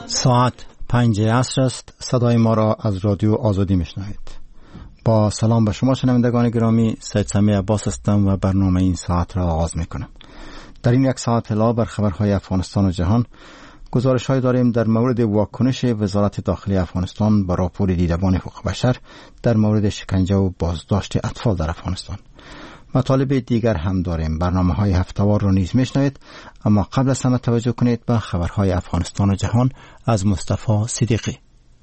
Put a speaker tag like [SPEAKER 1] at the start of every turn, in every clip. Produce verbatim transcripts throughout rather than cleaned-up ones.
[SPEAKER 1] ساعت پنج عصر است. صدای ما را از رادیو آزادی میشنوید. با سلام به شما شنوندگان گرامی، سید سمیع عباس هستم و برنامه این ساعت را آغاز میکنم. در این یک ساعت اطلاع بر خبرهای افغانستان و جهان، گزارش های داریم در مورد واکنش وزارت داخلی افغانستان بر راپور دیدبان حقوق بشر در مورد شکنجه و بازداشت اطفال در افغانستان. مطالب دیگر هم داریم. برنامه های هفته‌وار را نیز میشنوید، اما قبل از همه توجه کنید به خبرهای افغانستان و جهان از مصطفی صدیقی.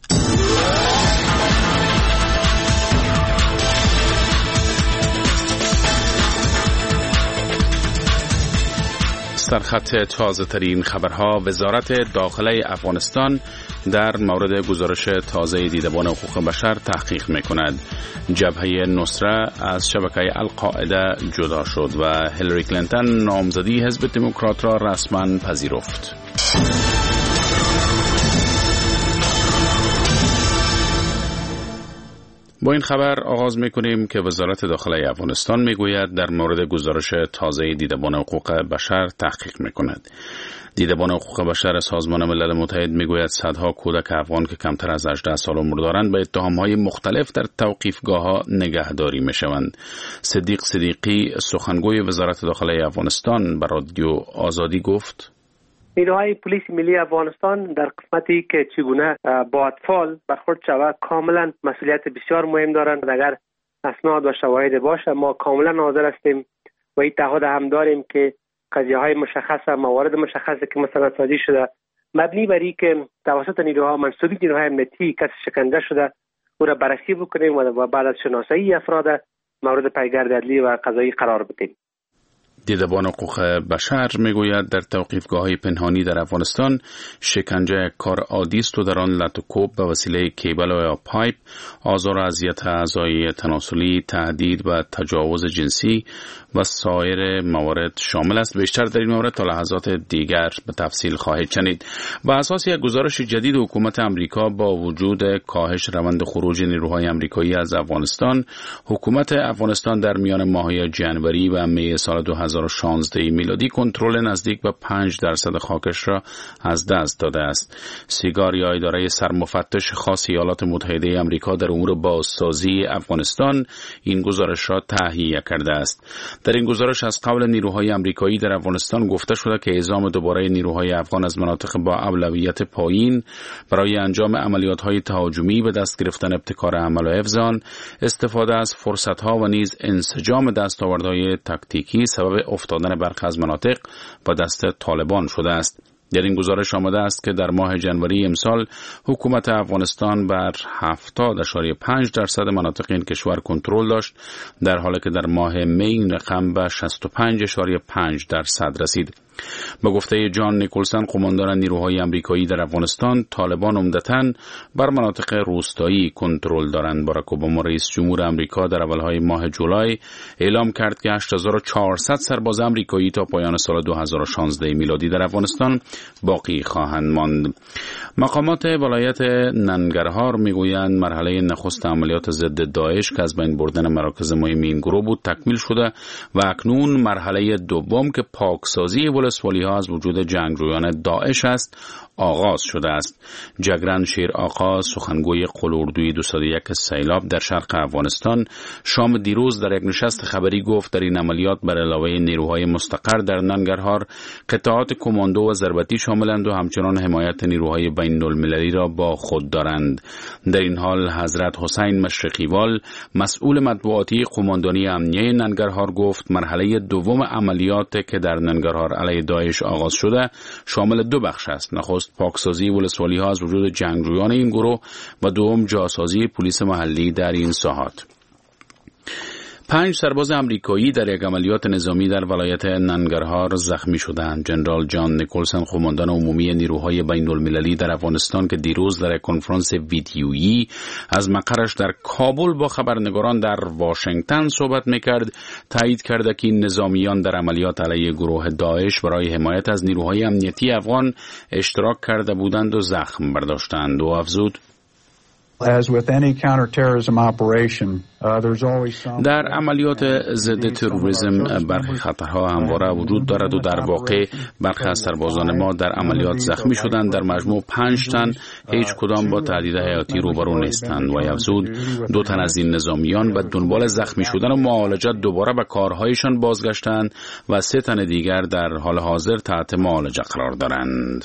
[SPEAKER 2] سرخط تازه ترین خبرها. وزارت داخلی افغانستان در مورد گزارش تازه دیدبان حقوق بشر تحقیق میکند. جبهه نصره از شبکه القاعده جدا شد و هیلاری کلینتون نامزدی حزب دموکرات را رسما پذیرفت. با این خبر آغاز میکنیم که وزارت داخلی افغانستان میگوید در مورد گزارش تازه دیدبان حقوق بشر تحقیق میکند. دیدبان حقوق بشر سازمان ملل متحد میگوید صدها کودک افغان که کمتر از هجده سال عمر دارند به اتهامهای مختلف در توقیفگاه‌ها نگهداری میشوند. صدیق صدیقی، سخنگوی وزارت داخلی افغانستان، به رادیو آزادی گفت:
[SPEAKER 3] نیروهای پلیس ملی افغانستان در قسمتی که چگونه با اطفال برخورد شود کاملا مسئولیت بسیار مهم دارند. اگر اسناد و شواهد باشه ما کاملا حاضر هستیم و این تعهد هم داریم که قضیه های مشخص، موارد مشخصی که مثلا سازی شده مبنی بر این که توسط نیروها منصوبی نیروهای امنیتی کسی شکنجه شده او را بررسی بکنیم و بعد از شناسایی افراد مورد پیگرد عدلی و قضایی قرار بدیم.
[SPEAKER 2] دیدبان حقوق بشر میگوید در توقیفگاه‌های پنهانی در افغانستان شکنجه کار عادی است و در آن لط و کوب به وسیله کیبل و یا پایپ، آزار و اذیت اعضای تناسلی، تهدید و تجاوز جنسی و سایر موارد شامل است. بیشتر در این مورد تا لحظات دیگر به تفصیل خواهید شنید. بر اساس یک گزارش جدید حکومت امریکا با وجود کاهش روند خروج نیروهای امریکایی از افغانستان، حکومت افغانستان در میان ماه‌های ژانویه و می سال دو هزار و شانزده میلادی کنترل نزدیک به پنج درصد خاکش را از دست داده است. سیگار یا اداره سرمفتش خاص ایالات متحده آمریکا در امور بازسازی افغانستان این گزارش را تهیه کرده است. در این گزارش از قبل نیروهای آمریکایی در افغانستان گفته شده که اعزام دوباره نیروهای افغان از مناطق با اولویت پایین برای انجام عملیات‌های تهاجمی به دست گرفتن ابتکار عمل و حفظ آن، استفاده از فرصت‌ها و نیز انسجام دستاوردهای تاکتیکی سبب افتادن برخی از مناطق و دست طالبان شده است. در این گزارش آمده است که در ماه ژانویه امسال حکومت افغانستان بر هفتاد اشاری پنج درصد مناطق این کشور کنترل داشت، در حالی که در ماه می این رقم به شصت و پنج اشاری پنج درصد رسید. به گفته جان نیکلسن، قماندان نیروهای آمریکایی در افغانستان، طالبان عمدتاً بر مناطق روستایی کنترل دارند. باراک اوباما رئیس جمهور آمریکا در اولهای ماه جولای اعلام کرد که هشت هزار و چهارصد سرباز آمریکایی تا پایان سال دو هزار و شانزده میلادی در افغانستان باقی خواهند ماند. مقامات ولایت ننگرهار میگویند مرحله نخست عملیات ضد داعش که از بین بردن مراکز مهم این گروه بود تکمیل شده و اکنون مرحله دوم که پاکسازی ولسوالی ها از وجود جنگجویان داعش است آغاز شده است. جگرن شیر آقا، سخنگوی قلوردوی دویست و یک سیلاب در شرق افغانستان، شام دیروز در یک نشست خبری گفت در این عملیات بر علاوه نیروهای مستقر در ننگرهار، قطعات کماندو و ضربتی شاملند و همچنان حمایت نیروهای بین المللی را با خود دارند. در این حال حضرت حسین مشرقیوال، مسئول مطبوعاتی قماندانی امنیه ننگرهار، گفت مرحله دوم عملیات که در ننگرهار علیه داعش آغاز شده شامل دو بخش است: نخست پاکسازی ولسوالی ها از وجود جنگجویان این گروه و دوم جاسازی پلیس محلی در این ساحات. پنج سرباز آمریکایی در یک عملیات نظامی در ولایت ننگرهار زخمی شدند. جنرال جان نیکلسن، قماندان عمومی نیروهای بین المللی در افغانستان که دیروز در یک کنفرانس ویدیویی از مقرش در کابل با خبرنگاران در واشنگتن صحبت میکرد، تایید کرده که این نظامیان در عملیات علیه گروه داعش برای حمایت از نیروهای امنیتی افغان اشتراک کرده بودند و زخم برداشتند و افزود: در عملیات ضد تروریسم برخی خطرها همواره وجود دارد و در واقع برخی از سربازان ما در عملیات زخمی شدند. در مجموع پنج تن هیچ کدام با تهدید حیاتی روبرو نیستند و افزود دو تن از این نظامیان به دنبال زخمی شدن و معالجت دوباره به کارهایشان بازگشتند و سه تن دیگر در حال حاضر تحت معالجه قرار دارند.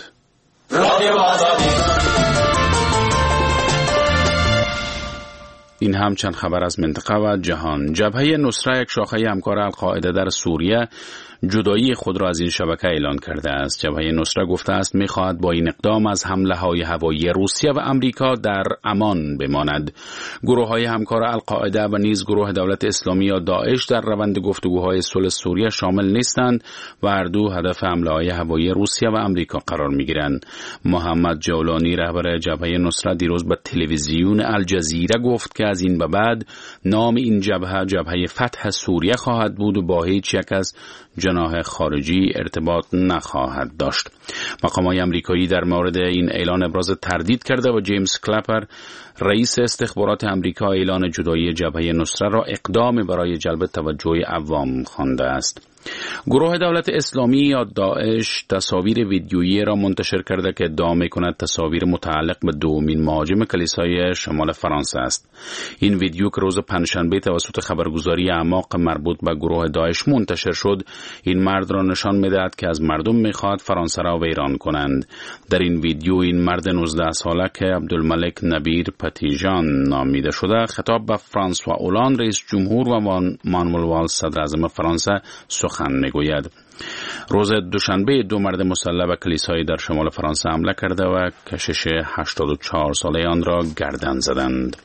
[SPEAKER 2] این هم چند خبر از منطقه و جهان. جبهه نصره، یک شاخه همکار القاعده در سوریه، جدایی خود را از این شبکه اعلان کرده است. جبهه نصره گفته است می‌خواهد با این اقدام از حمله های هوایی روسیه و امریکا در امان بماند. گروه های همکار القاعده و نیز گروه دولت اسلامی یا داعش در روند گفتگوهای صلح سوریه شامل نیستند و هر دو هدف حمله های هوایی روسیه و امریکا قرار می‌گیرند. محمد جولانی، رهبر جبهه نصره، دیروز به تلویزیون الجزیره گفت که از این به بعد نام این جبهه جبهه فتح سوریه خواهد بود و با هیچ یک از جناح خارجی ارتباط نخواهد داشت. مقامات آمریکایی در مورد این اعلان ابراز تردید کرده و جیمز کلپر، رئیس استخبارات آمریکا، اعلان جدایی جبهه نصره را اقدام برای جلب توجه عوام خوانده است. گروه دولت اسلامی یا داعش تصاویر ویدیویی را منتشر کرده که ادعا می‌کند تصاویر متعلق به دومین مهاجم کلیسای شمال فرانسه است. این ویدیو که روز پنجشنبه توسط خبرگزاری اعماق مربوط به گروه داعش منتشر شد، این مرد را نشان می‌دهد که از مردم می‌خواهد فرانسه را ویران کنند. در این ویدیو این مرد نوزده ساله که عبدالملک نبیر پتیجان نامیده شده خطاب به فرانسوا اولان، رئیس جمهور، و مانوئل والز، صدر اعظم فرانسه سخن میگوید. روز دوشنبه دو مرد مسلح به کلیسای در شمال فرانسه حمله کرده و کشش هشتاد و چهار ساله آن را گردن زدند.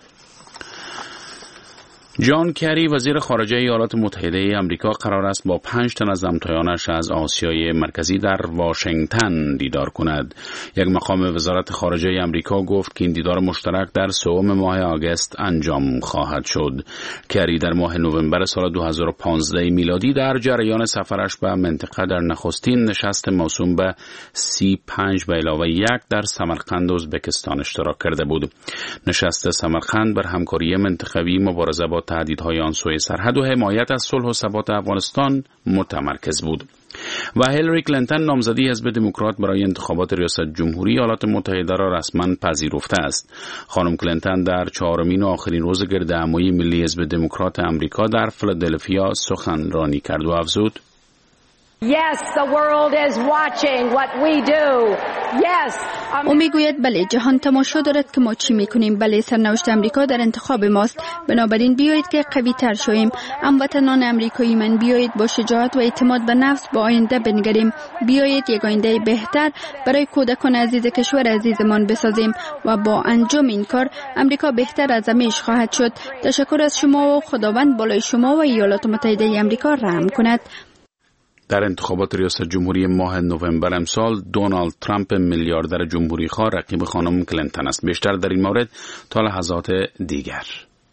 [SPEAKER 2] جان کری، وزیر خارجه ایالات متحده آمریکا، قرار است با پنج تن از همتایانش از آسیای مرکزی در واشنگتن دیدار کند. یک مقام وزارت خارجه آمریکا گفت که این دیدار مشترک در سوم ماه آگوست انجام خواهد شد. کری در ماه نوامبر سال دو هزار و پانزده میلادی در جریان سفرش به منطقه در نخستین نشست موسوم به سی پنج به علاوه یک در سمرقند، ازبکستان اشتراک کرده بود. نشست سمرقند بر همکاری منطقوی، مبارزه با تهدیدهای آن سوی سرحد و حمایت از صلح و ثبات افغانستان متمرکز بود. و هیلاری کلینتون، نامزدی حزب دموکرات برای انتخابات ریاست جمهوری ایالات متحده را رسما پذیرفته است. خانم کلینتون در چهارمین و آخرین روز گردهمایی ملی حزب دموکرات آمریکا در فیلادلفیا سخنرانی کرد و افزود:
[SPEAKER 4] Yes, the world is watching what we do. Yes.
[SPEAKER 5] او میگوید بله، جهان تماشا دارد که ما چی میکنیم. بله، سرنوشت امریکا در انتخاب ماست. بنابراین بیایید که قوی تر شویم. هموطنان امریکایی من، بیایید با شجاعت و اعتماد به نفس به آینده بنگریم. بیایید یک آینده بهتر برای کودکان عزیز کشور عزیزمان بسازیم و با انجام این کار امریکا بهتر از همیشه خواهد شد. تشکر از شما و خداوند بالای شما و ایالات متحده آمریکا رحم کند.
[SPEAKER 2] در انتخابات ریاست جمهوری ماه نوامبر امسال، دونالد ترامپ میلیاردر جمهوری خواه رقیب خانم کلینتون است. بیشتر در این مورد تا لحظات دیگر.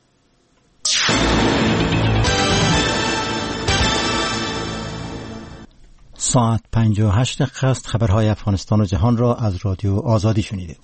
[SPEAKER 1] ساعت پنج و هشت دقیقه است. خبرهای افغانستان و جهان را از رادیو آزادی شنیدید.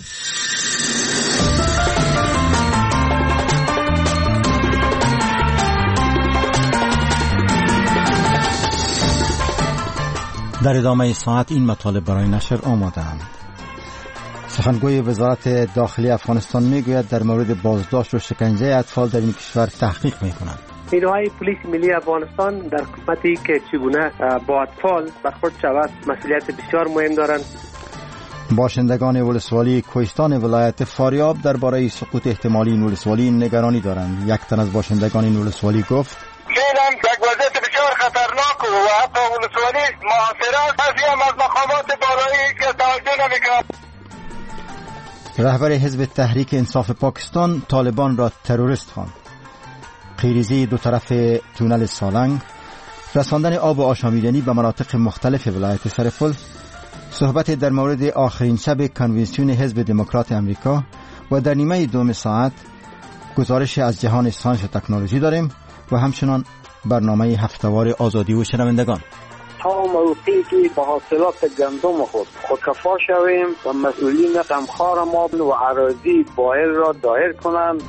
[SPEAKER 1] در ادامه ساعت این مطالب برای نشر آماده‌اند. سخنگوی وزارت داخلی افغانستان میگوید در مورد بازداشت و شکنجه اطفال در این کشور تحقیق میکنند.
[SPEAKER 3] نیروهای پلیس ملی افغانستان در قسمتی که چگونه با اطفال برخورد شود مسئولیت بسیار مهم دارند.
[SPEAKER 1] باشندگان ولسوالی کوهستان ولایت فاریاب درباره سقوط احتمالی این ولسوالی نگرانی دارند. یک تن از باشندگان این ولسوالی گفت:
[SPEAKER 6] فعلا یک وضعیت بسیار خطرناک و حتی ولسوالی محاصره است. بعضی هم از مقامات بالایی که توجه نمی‌کنند.
[SPEAKER 1] رهبر حزب تحریک انصاف پاکستان طالبان را تروریست خواند. قیریزی دو طرف تونل سالنگ، رساندن آب و آشامیدنی به مناطق مختلف ولایت سرپل، صحبت در مورد آخرین شب کنونسیون حزب دموکرات امریکا و در نیمه دوم ساعت گزارش از جهان ساینس و تکنولوژی داریم و همچنان برنامه هفتهوار آزادی و شنوندگان.
[SPEAKER 7] تا موقعی که به حاصلات گندم خود خودکفا شویم و مسئولین غمخوار ما و اراضی بائل را دایر کنند.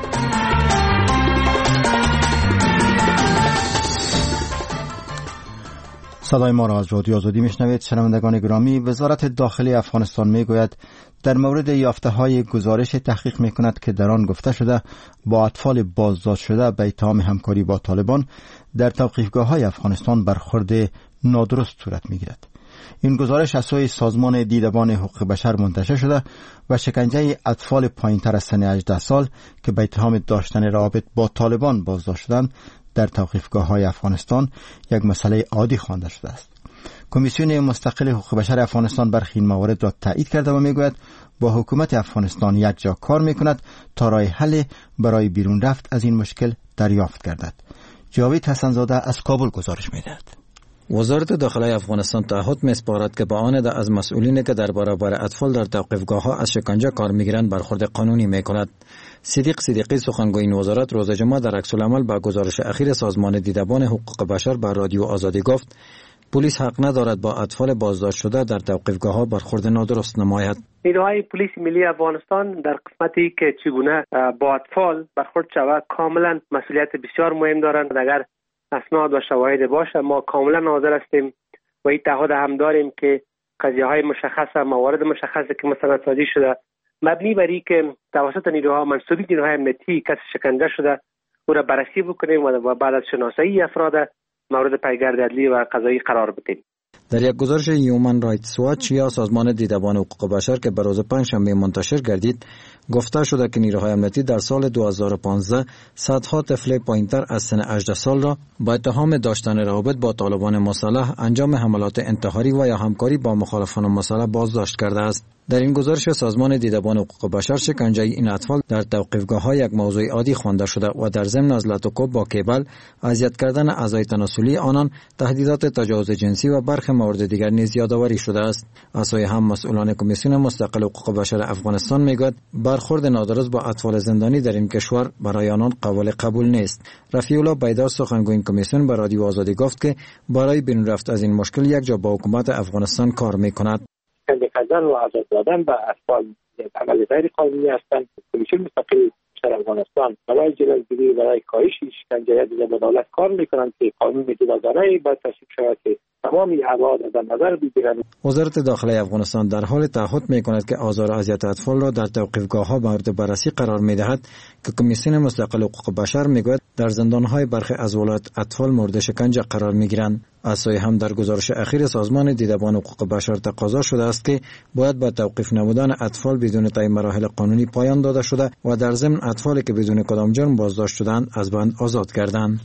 [SPEAKER 1] صدای ما را از رادیو آزادی میشنوید. شنوندگان گرامی، وزارت داخلی افغانستان میگوید در مورد یافته‌های گزارش تحقیق میکند که در آن گفته شده با اطفال بازداشت شده به اتهام همکاری با طالبان در توقیفگاه‌های افغانستان برخورد نادرست صورت میگیرد. این گزارش از سوی سازمان دیدبان حقوق بشر منتشر شده و شکنجه اطفال پایینتر از سن هجده سال که به اتهام داشتن روابط با طالبان بازداشت شدند در توقیفگاه‌های افغانستان یک مسئله عادی خوانده شده است. کمیسیون مستقل حقوق بشر افغانستان برخی این موارد را تایید کرده و میگوید با حکومت افغانستان یک جا کار میکند تا راه حل برای بیرون رفت از این مشکل دریافت گردد. جاوید حسنزاده از کابل گزارش میدهد.
[SPEAKER 8] وزارت داخلی افغانستان تعهد می‌سپارد که با آن از مسئولینی که در برابر اطفال در توقیفگاه‌ها از شکنجه کار می‌گیرند برخورد قانونی می‌کند. صدیق صدیقی سخنگوی این وزارت روز جمعه در عکس‌العمل با گزارش اخیر سازمان دیدبان حقوق بشر بر رادیو آزادی گفت پلیس حق ندارد با اطفال بازداشت شده در توقیفگاه‌ها برخورد نادرست نماید.
[SPEAKER 3] نیروهای پلیس ملی افغانستان در قسمتی که چگونه با اطفال برخورد شود کاملا مسئولیت بسیار مهم دارند. اگر اسناد و شواهد باشه ما کاملا حاضر هستیم و این تعهد هم داریم که قضیه های مشخص موارد مشخصی که مستندسازی شده مبنی بر اینکه توسط نیروها منسوبین نیروهای امنیتی کسی شکنجه شده او را بررسی بکنیم و بعد از شناسایی افراد مورد پیگرد عدلی و قضایی قرار بدیم.
[SPEAKER 8] در یک گزارش هیومن رایتس واچ یا سازمان دیدبان حقوق بشر که به روز پنجشنبه منتشر گردید گفته شده که نیروهای امنیتی در سال دو هزار و پانزده صدها طفل پایینتر از سن هجده سال را با اتهام داشتن روابط با طالبان مسلح انجام حملات انتحاری و یا همکاری با مخالفان مسلح بازداشت کرده است. در این گزارش سازمان دیدبان حقوق بشر شکنجه این اطفال در توقیفگاه‌ها یک موضوع عادی خوانده شده و در ضمن از لاتوکوب با کیبل، اذیت کردن اعضای تناسلی آنان، تهدیدات تجاوز جنسی و برخی موارد دیگر نیز یادآوری شده است. از سوی هم مسئولان کمیسیون مستقل حقوق بشر افغانستان میگوید برخورد نادرست با اطفال زندانی در این کشور برای آنان قابل قبول نیست. رفیع الله بیدار سخنگوی این کمیسیون به رادیو آزادی گفت که برای بیرون رفت از این مشکل یک جا با حکومت افغانستان کار میکند.
[SPEAKER 7] شکنجه کردن و آزاد دادن به اطفال عمل غیر قانونی هستند. کمیسیون مستقل بشر افغانستان برای جلوگیری برای کاهش شکنجه در عدالت کار میکنند که قانون جداگانه باید تصویب شود که تمام ابعاد در نظر بگیرند.
[SPEAKER 8] وزارت داخلی افغانستان در حال تعهد میکند که آزار و اذیت اطفال را در توقیفگاه‌ها مورد بررسی قرار میدهد که کمیسیون مستقل حقوق بشر میگوید در زندان‌های برخی از ولایت اطفال مورد شکنجه قرار میگیرند. از سوی هم در گزارش اخیر سازمان دیدبان حقوق بشر تقاضا شده است که باید با توقیف نمودن اطفال بدون طی مراحل قانونی پایان داده شده و در ضمن اطفالی که بدون کدام جرم بازداشت شدند از بند آزاد گردند.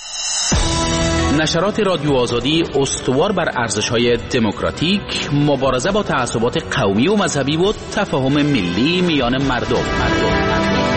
[SPEAKER 2] نشرات رادیو آزادی استوار بر ارزش‌های دموکراتیک، مبارزه با تعصبات قومی و مذهبی و تفاهم ملی میان مردم. مردم.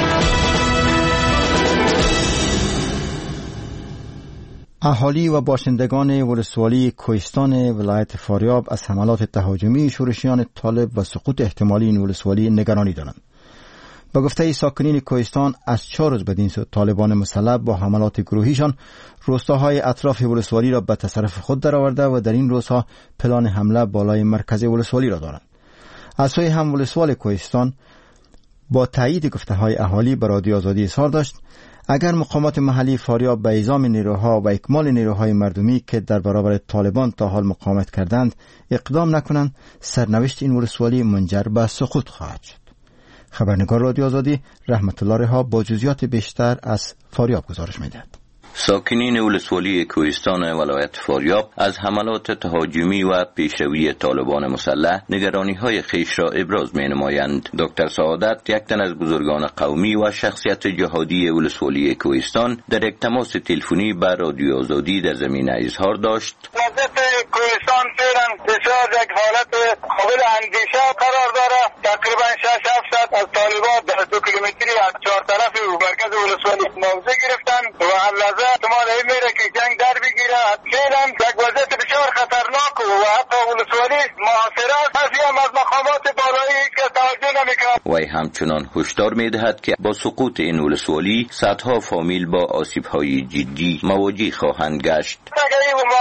[SPEAKER 1] اهالی و باشندگان ولسوالی کوهستان ولایت فاریاب از حملات تهاجمی شورشیان طالب و سقوط احتمالی این ولسوالی نگرانی دارند. با گفته ساکنین کوهستان از چهار روز بدین سو طالبان مسلح با حملات گروهیشان روستاهای اطراف ولسوالی را به تصرف خود درآورده و در این روزها پلان حمله بالای مرکز ولسوالی را دارند. از سوی هم ولسوال کوهستان با تایید گفته‌های اهالی به رادیو آزادی اظهار داشت اگر مقامات محلی فاریاب به اعزام نیروها و اکمال نیروهای مردمی که در برابر طالبان تا حال مقاومت کردند اقدام نکنند، سرنوشت این ولسوالی منجر به سقوط خواهد شد. خبرنگار رادیو آزادی رحمت الله رها با جزئیات بیشتر از فاریاب گزارش می‌دهد.
[SPEAKER 9] ساکنین ولسوالی کوهستان ولایت فاریاب از حملات تهاجمی و پیشروی طالبان مسلح نگرانی‌های خیش را ابراز می‌نمایند. دکتر سعادت، یک تن از بزرگان قومی و شخصیت جهادی ولسوالی کوهستان، در یک تماس تلفنی با رادیو آزادی در زمینه اظهار داشت:
[SPEAKER 6] وضعیت کوهستان فعلا بسیار یک حالت قابل اندیشه قرار دارد. تقریبا شش هفت از طالبان در دو کیلومتری از چهار طرف مرکز ولسوالی موضع گرفتن و اللحظه احتمال این میره که جنگ در بگیره. فعلا یک وضعیت بسیار خطرناک و حتی ولسوالی محاصره است. بعضی هم از مقامات بالایی که توجه نمیکنند.
[SPEAKER 9] وی همچنان هشدار میدهد که با سقوط این ولسوالی صدها فامیل با آسیب‌های جدی مواجه خواهند گشت.
[SPEAKER 6] اگر این مقامات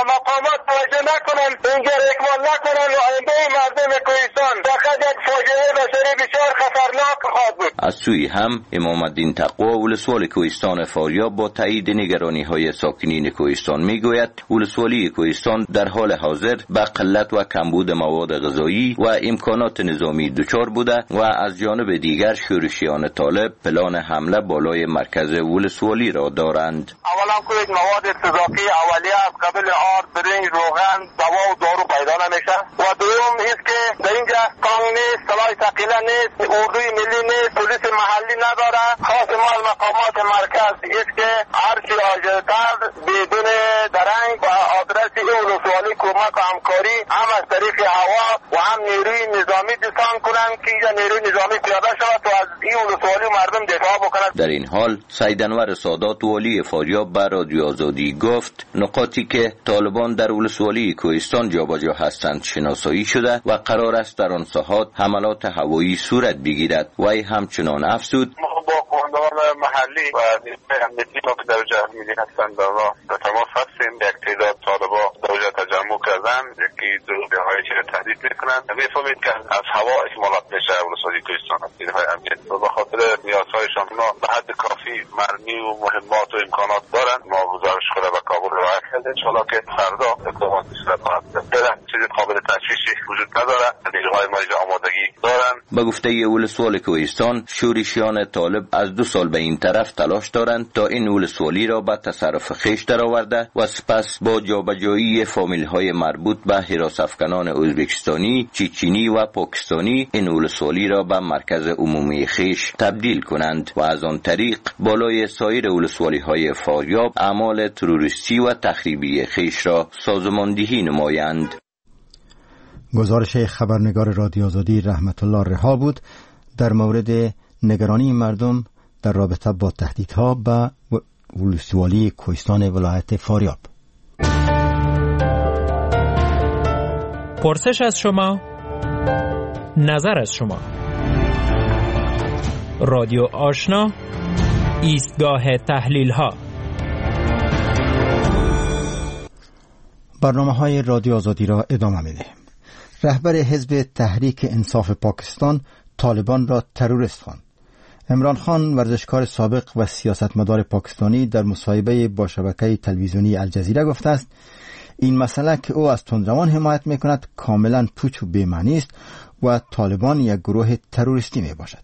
[SPEAKER 6] ما توجه نکنن، اینجا اکمال نکنن و آینده مردم کوهستان فقط یک فاجعه بشری بسیار خطرناک خواهد بود.
[SPEAKER 9] از سوی هم امام الدین تقوا ولسوالی کوهستان فاریاب با تایید نگرانی های ساکنین کوهستان میگوید ولسوالی کوهستان در حال حاضر به قلت و کمبود مواد غذایی و امکانات نظامی دچار بوده و از جانب دیگر شورشیان طالب پلان حمله بالای مرکز ولسوالی را دارند.
[SPEAKER 6] اولا که مواد استضافی اولیه از قبل آرد، برنج، روغن، دوا و دارو پیدا نمیشه و دوم است که در اینجا تانک نیست، سلاح ثقیله نیست، اردوی ملی نیست، پلیس محلی نداره. خاص ما از مقامات مرکز است که هر چی آجرتر بدون درنگ و آدرس این ولسوالی کمک و همکاری هم از طریق هوا و هم نیروی نظامی دستان کنند که اینجا نیروی نظامی پیاده شود و از این ولسوالی مردم دفاع بکنند.
[SPEAKER 9] در این حال سید انور سادات والی فاریاب به رادیو آزادی گفت نقاطی که طالبان در ولسوالی کوهستان جابجا هستند شناسایی شده و قرار است در آن ساحات حملات هوایی صورت بگیرد. وی همچنان افزود
[SPEAKER 6] قوماندان محلی و نیروی امنیتی که در جهت ملی هستند در تماس هستیم. یک تعداد طالبا در اونجا تجمع کردن، یکی دوره‌های چیز تهدید میکنند. میفهمید که از هوا اکمالات میشه ولسوالی کوهستان نیروهای امنیت و به خاطر نیازهایشان به حد کافی مرمی و مهمات و امکانات دارند. ما گزارش خود به کابل روایت کردیم انشالله که فردا اقدامات صورت خواهد گرفت. چیزی قابل تشویشی وجود نداره. نیروهای ما اینجا آمادگی دارند.
[SPEAKER 9] به گفته ولسوالی کوهستان شورشیان طالب از دو سال به این طرف تلاش دارند تا این ولسوالی را به تصرف خویش درآورده و سپس با جابجایی فامیل‌های مربوط به حراس افکنان ازبکستانی، چچنی و پاکستانی این ولسوالی را به مرکز عمومی خویش تبدیل کنند و از آن طریق بالای سایر ولسوالی‌های فاریاب اعمال تروریستی و تخریبی خویش را سازماندهی نمایند.
[SPEAKER 1] گزارش خبرنگار رادیو آزادی رحمت الله رها بود در مورد نگرانی مردم در رابطه با تهدیدها به ولسوالی کوهستان ولایت فاریاب.
[SPEAKER 10] پرسش از شما، نظر از شما. رادیو آشنا، ایستگاه تحلیل ها.
[SPEAKER 1] برنامه های رادیو آزادی را ادامه میده. رهبر حزب تحریک انصاف پاکستان طالبان را تروریست خواند. عمران خان ورزشکار سابق و سیاستمدار پاکستانی در مصاحبه با شبکه تلویزیونی الجزیره گفته است این مسئله که او از تندروان حمایت میکند کاملا پوچ و بی‌معنی است و طالبان یک گروه تروریستی می باشد.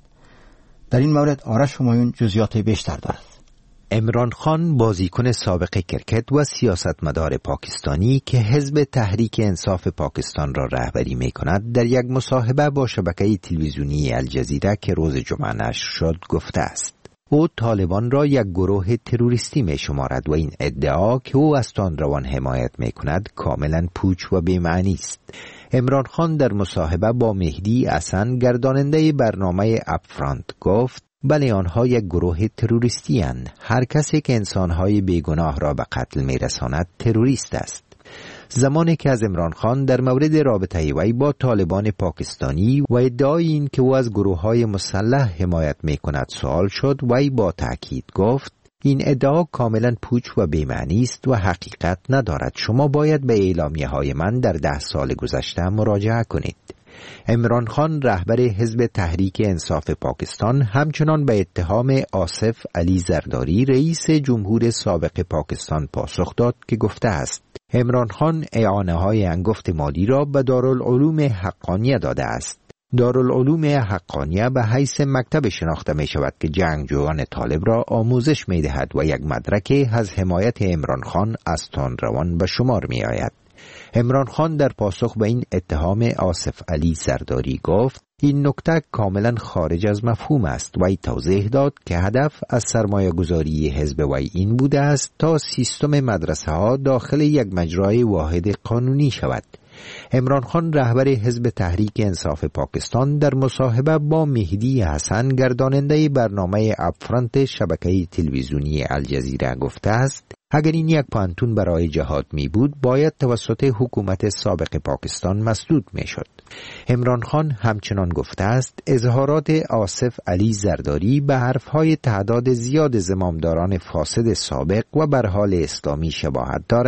[SPEAKER 1] در این مورد آرش همایون جزئیات بیشتر دارد.
[SPEAKER 11] عمران خان بازیکن سابق کرکت و سیاستمدار پاکستانی که حزب تحریک انصاف پاکستان را رهبری می کند در یک مصاحبه با شبکه تلویزیونی الجزیره که روز جمعه نشر شد گفته است او طالبان را یک گروه تروریستی می شمارد و این ادعا که او از تندروان حمایت می کند کاملا پوچ و بی‌معنی است. عمران خان در مصاحبه با مهدی حسن گرداننده برنامه اپفرانت گفت بله آنها یک گروه تروریستی هستند. هر کسی که انسانهای بیگناه را به قتل می رساند تروریست است. زمانی که از عمران خان در مورد رابطه وی با طالبان پاکستانی و ادعای این که او از گروه‌های مسلح حمایت می کند سوال شد وی با تأکید گفت این ادعا کاملا پوچ و بی‌معنی است و حقیقت ندارد. شما باید به اعلامیه‌های من در ده سال گذشته مراجعه کنید. عمران خان رهبر حزب تحریک انصاف پاکستان همچنان به اتهام آصف علی زرداری رئیس جمهور سابق پاکستان پاسخ داد که گفته است عمران خان اعانه‌های انگفت مالی را به دارالعلوم حقانیه داده است. دارالعلوم حقانیه به حیث مکتب شناخته می شود که جنگجویان طالب را آموزش می دهد و یک مدرک از حمایت عمران خان از تندروان به شمار می آید. عمران خان در پاسخ به این اتهام آصف علی زرداری گفت این نکته کاملا خارج از مفهوم است و ای توضیح داد که هدف از سرمایه گذاری حزب وی این بوده است تا سیستم مدرسه ها داخل یک مجرای واحد قانونی شود. عمران خان رهبر حزب تحریک انصاف پاکستان در مصاحبه با مهدی حسن گرداننده برنامه اپفرانت شبکه تلویزیونی الجزیره گفته است اگر این یک پانتون برای جهاد می بود باید توسط حکومت سابق پاکستان مسدود می شد. عمران خان همچنان گفته است اظهارات آصف علی زرداری به حرفهای تعداد زیاد زمامداران فاسد سابق و بر حال اسلامی شباهت دارد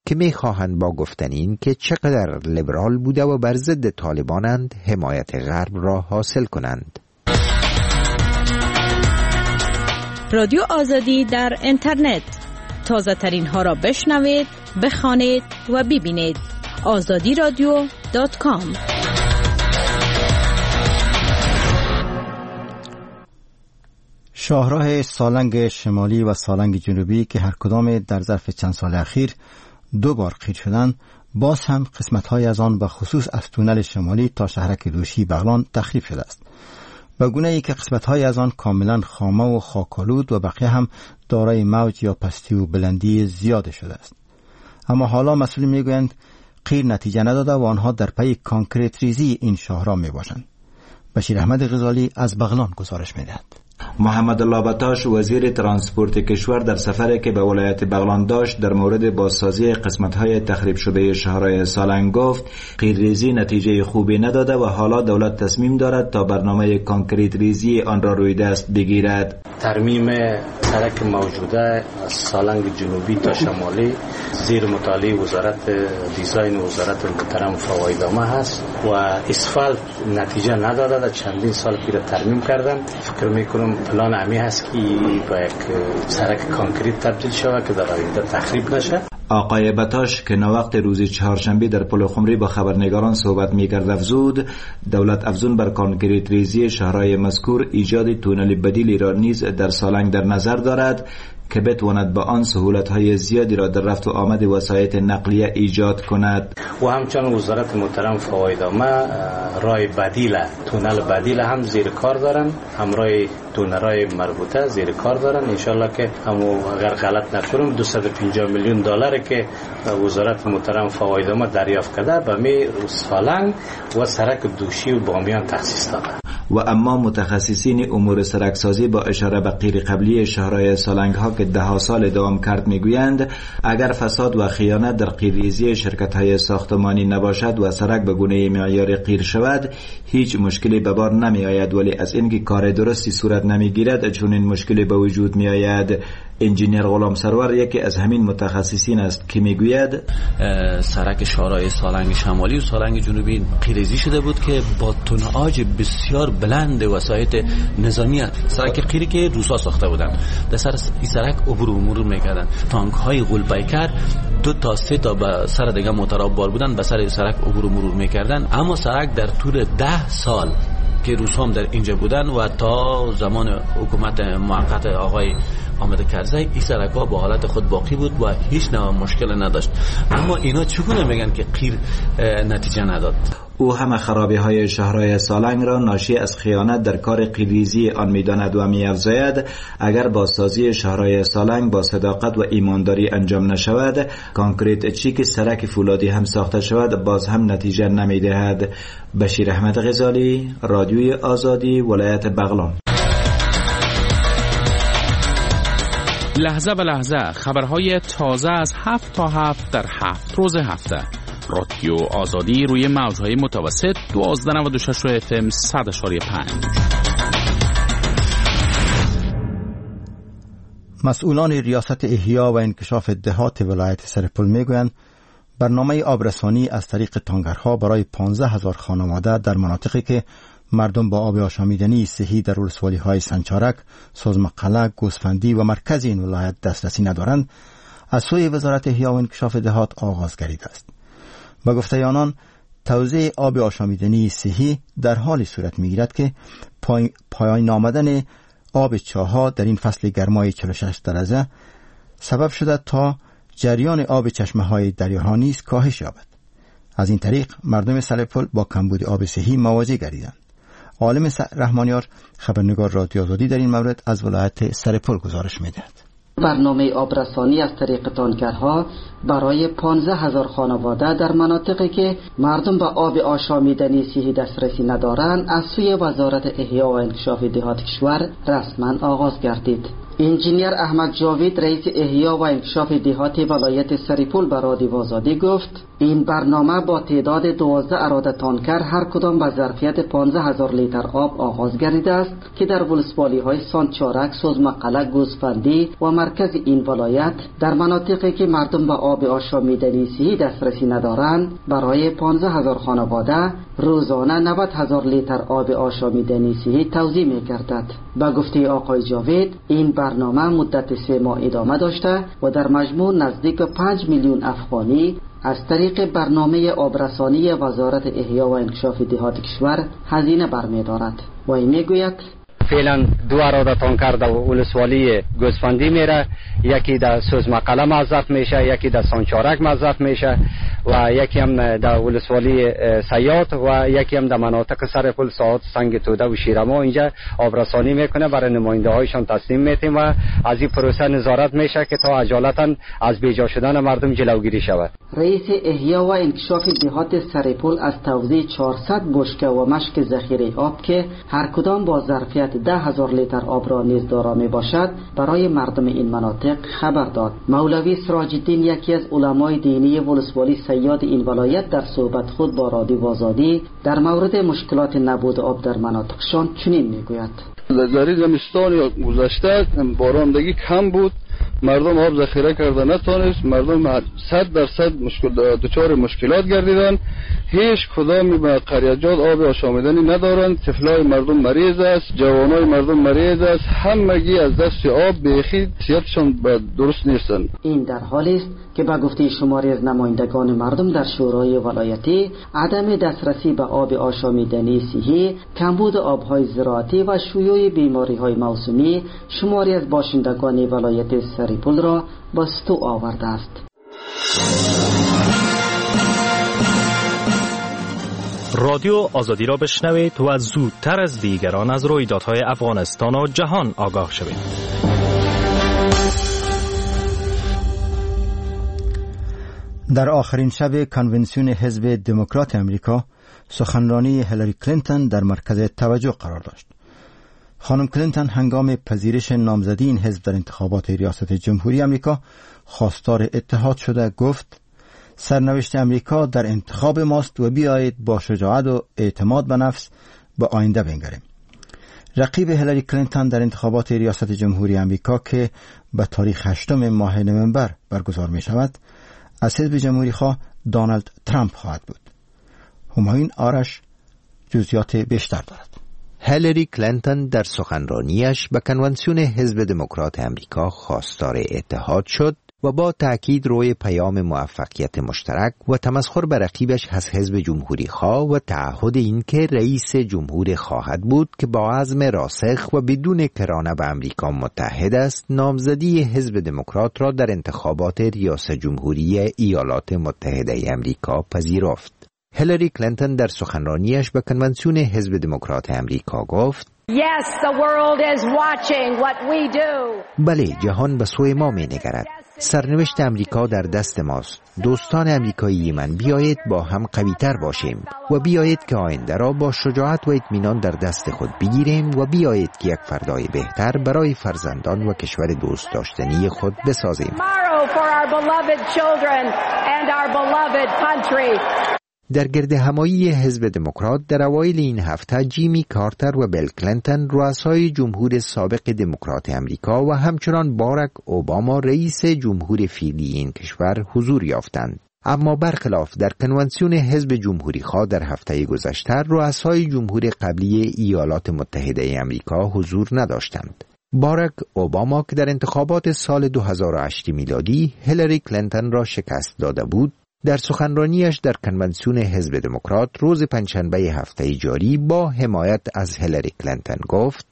[SPEAKER 11] که میخواهند با گفتن این که چقدر لیبرال بوده و بر ضد طالبانند حمایت غرب را حاصل کنند.
[SPEAKER 12] رادیو آزادی در اینترنت، تازه ترین ها را بشنوید، بخوانید و ببینید. آزادی رادیو دات کام.
[SPEAKER 1] شاهراه سالنگ شمالی و سالنگ جنوبی که هر کدام در ظرف چند سال اخیر دو بار قیر شدند، باز هم قسمت‌های از آن به خصوص از تونل شمالی تا شهرک دوشی بغلان تخریب شده است. به گونه‌ای که قسمت‌های از آن کاملا خامه و خاک‌آلود و بقیه هم دارای موج یا پستی و بلندی زیاد شده است. اما حالا مسئولین میگویند قیر نتیجه نداده و آنها در پی کانکریت ریزی این شاهراه میباشند. بشیر احمد غزالی از بغلان گزارش میدهد.
[SPEAKER 13] محمد الله بطاش وزیر ترانسپورت کشور در سفری که به ولایت بغلان داشت در مورد بازسازی قسمت‌های تخریب شده شاهراه سالنگ گفت قیرریزی نتیجه خوبی نداده و حالا دولت تصمیم دارد تا برنامه کانکریت ریزی آن را روی دست بگیرد.
[SPEAKER 14] ترمیم سرک موجوده از سالنگ جنوبی تا شمالی زیر مطالعه وزارت دیزاین وزارت محترم فوایدامه هست و اسفالت نتیجه نداده. در چندین سال پیش ترمیم کردن. فکر میکنم پلان امی هست که با یک سرک کانکریت تبدیل شود که در آینده تخریب نشه.
[SPEAKER 13] آقای بطاش که نوقت روز چهارشنبه در پل خمری با خبرنگاران صحبت میکرد افزود دولت افزون بر کانکریت ریزی شاهراه مذکور ایجاد تونل بدیلی را نیز در سالنگ در نظر دارد که بتواند با آن سهولت‌های زیادی را در رفت و آمد وسایط نقلیه ایجاد کند.
[SPEAKER 14] و همچنین وزارت محترم فوایدامه راه بدیل تونل بدیل هم زیر کار دارن، هم راه تونل‌های مربوطه زیر کار دارن. انشالله که هم اگر غلط نکنم دویست و پنجاه میلیون دلار که وزارت محترم فوایدامه دریافت کرده به می سالنگ و سرک دوشی و بامیان تخصیص داده.
[SPEAKER 13] و اما متخصصین امور سرکسازی با اشاره به قیر قبلی شاهراه سالنگ ها که ده سال دوام کرد میگویند اگر فساد و خیانت در قیرریزی شرکت های ساختمانی نباشد و سرک به گونه معیار قیر شود هیچ مشکلی به بار نمی آید، ولی از اینکه کار درستی صورت نمی گیرد چون این مشکلی به وجود می آید. انجینیر غلام سرور یکی از همین متخصصین است که میگوید
[SPEAKER 15] سرک شاهراه سالنگ شمالی و سالنگ جنوبی قیرریزی شده بود که با توناژ بسیار بلند وسایط نظامی سرک قیری که روسا ساخته بودند در سر این سرک عبور و مرور میکردن. تانک های غول‌پیکر دو تا سه تا به سر دیگه موتورها بار بودن به سر سرک عبور و مرور میکردن. اما سرک در طول ده سال که روسا هم در اینجا بودن و تا زمان حکومت موقت آقای حامد کرزی این سرک ها با حالت خود باقی بود و هیچ نوع مشکل نداشت. اما اینا چگونه میگن که قیر نتیجه نداد؟
[SPEAKER 13] او همه خرابی های شاهراه سالنگ را ناشی از خیانت در کار قیرریزی آن میداند و می‌افزاید اگر بازسازی شاهراه سالنگ با صداقت و ایمانداری انجام نشود کانکریت چیک سرک فولادی هم ساخته شود باز هم نتیجه نمیدهد. بشیر احمد غزالی، رادیوی آزادی، ولایت بغلان.
[SPEAKER 2] لحظه به لحظه خبرهای تازه از هفت تا هفت در هفت روز هفته. رادیو آزادی روی موجهای متوسط دوازده نود و شش اف ام صد اشاری پنج.
[SPEAKER 1] مسئولان ریاست احیا و انکشاف دهات ولایت سرپل میگویند برنامه آبرسانی از طریق تانکرها برای پانزده هزار خانواده در مناطقی که مردم با آب آشامیدنی صحی در ولسوالی‌های سنچارک، سازمقلق، گوسفندی و مرکز این ولایت دسترسی ندارند از سوی وزارت احیا و انکشاف دهات آغاز گردیده است. با گفته آنان توزیع آب آشامیدنی صحی در حال صورت میگیرد که پای... پایان آمدن آب چاه‌ها در این فصل گرمای چهل و شش درجه سبب شده تا جریان آب چشمه‌های دریاها نیز کاهش یابد. از این طریق مردم سرپل با کمبود آب صحی مواجه گردیدند. عالم رحمانیار خبرنگار رادیو آزادی در این مورد از ولایت سرپل گزارش می‌دهد.
[SPEAKER 16] برنامه آبرسانی از طریق تانکرها برای پانزده هزار خانواده در مناطقی که مردم به آب آشامیدنی صحی دسترسی ندارند از سوی وزارت احیا و انکشاف دهات کشور رسما آغاز گردید. انجینیر احمد جاوید رئیس احیا و انکشاف دهات ولایت سریپول به رادیو آزادی گفت این برنامه با تعداد دوازده اراده تانکر هر کدام به ظرفیت پانزده هزار لیتر آب آغاز گردیده است که در ولسوالی های سانچارک، سوزمقلع، گوسفندی و مرکز این ولایت در مناطقی که مردم به آب آشامیدنی صحی دسترسی ندارند برای پانزده هزار خانواده روزانه نود هزار لیتر آب آشامیدنی صحی توزیع می‌گردد. با گفته آقای جاوید این برنامه مدت سه ماه ادامه داشته و در مجموع نزدیک به پنج میلیون افغانی از طریق برنامه آبرسانی وزارت احیا و انکشاف دهات کشور هزینه برمی‌دارد. و این میگوید
[SPEAKER 17] فعلا دو اراده تانکر در ولسوالی گوسفندی میره، یکی در سوزمقلع موظف میشه، یکی در سانچارک موظف میشه و یکی هم در ولسوالی سیات و یکی هم در مناطق سرپل، ساعت، سنگ توده و شیرما اینجا آبرسانی میکنه. برای نماینده هایشان تسلیم میتیم و از این پروسه نظارت میشه که تا عجالتا از بیجا شدن مردم جلوگیری شود.
[SPEAKER 16] رئیس احیا و انکشاف دهات سرپل از توزیع چهارصد بشکه و مشک ذخیره آب که هر کدام با ظرفیت ده هزار لیتر آب را نیز دارا می باشد برای مردم این مناطق خبر داد. مولوی سراج الدین یکی از علمای دینی ولسوالی سیاد این ولایت در صحبت خود با رادیو آزادی در مورد مشکلات نبود آب در مناطقشان چنین میگوید:
[SPEAKER 18] در زمستان گذشته بارندگی کم بود، مردم آب ذخیره کرده نتونست، مردم صد درصد مشکل دچار مشکلات گردیدن. هیچ کدامی به قریجات آب آشامیدنی ندارند. طفلای مردم مریض است، جوانای مردم مریض است، همگی از دست آب بیخی صحتشان درست نیستند.
[SPEAKER 16] این در حالی است که به گفته شماری از نمایندگان مردم در شورای ولایتی عدم دسترسی به آب آشامیدنی صحی، کمبود آبهای زراعتی و شیوع بیماری‌های موسمی شماری از باشندگان ولایت سریپول را با ستو آورده است.
[SPEAKER 10] رادیو آزادی را بشنوید و زودتر از دیگران از رویدادهای افغانستان و جهان آگاه شوید.
[SPEAKER 1] در آخرین شب کنونسیون حزب دموکرات امریکا سخنرانی هیلاری کلینتون در مرکز توجه قرار داشت. خانم کلینتون هنگام پذیرش نامزدی این حزب در انتخابات ریاست جمهوری امریکا خواستار اتحاد شده گفت: سرنوشت امریکا در انتخاب ماست و بیایید با شجاعت و اعتماد به نفس به آینده بنگریم. رقیب هیلاری کلینتون در انتخابات ریاست جمهوری امریکا که به تاریخ هشتم ماه نوامبر برگزار می شود از حزب جمهوری خواه دونالد ترامپ خواهد بود. همایون آرش جزئیات بیشتر دارد.
[SPEAKER 11] هیلاری کلینتون در سخنرانیش به کنونسیون حزب دموکرات امریکا خواستار اتحاد شد و با تأکید روی پیام موفقیت مشترک و تمسخر به رقیبش از حزب جمهوری خواه و تعهد این که رئیس جمهور خواهد بود که با عزم راسخ و بدون کرانه به امریکا متحد است، نامزدی حزب دموکرات را در انتخابات ریاست جمهوری ایالات متحده امریکا پذیرفت. هیلاری کلینتون در سخنرانیش به کنونسیون حزب دموکرات امریکا گفت:
[SPEAKER 4] Yes, the world is watching what we do.
[SPEAKER 11] بله، جهان به سوی ما می نگرد. سرنوشت امریکا در دست ماست. دوستان امریکایی من، بیایید با هم قوی تر باشیم و بیایید که آینده را با شجاعت و اطمینان در دست خود بگیریم و بیایید که یک فردای بهتر برای فرزندان و کشور دوست داشتنی خود بسازیم. در گرد همایی حزب دموکرات در اوایل این هفته جیمی کارتر و بیل کلینتون رؤسای جمهور سابق دموکرات امریکا و همچنان باراک اوباما رئیس جمهور فعلی این کشور حضور یافتند. اما برخلاف در کنونسیون حزب جمهوری خواه در هفته گذشته رؤسای جمهور قبلی ایالات متحده امریکا حضور نداشتند. باراک اوباما که در انتخابات سال دو هزار و هشت میلادی هیلاری کلینتون را شکست داده بود، در سخنرانیش در کنونسیون حزب دموکرات روز پنجشنبه هفته جاری با حمایت از هیلاری کلینتون گفت: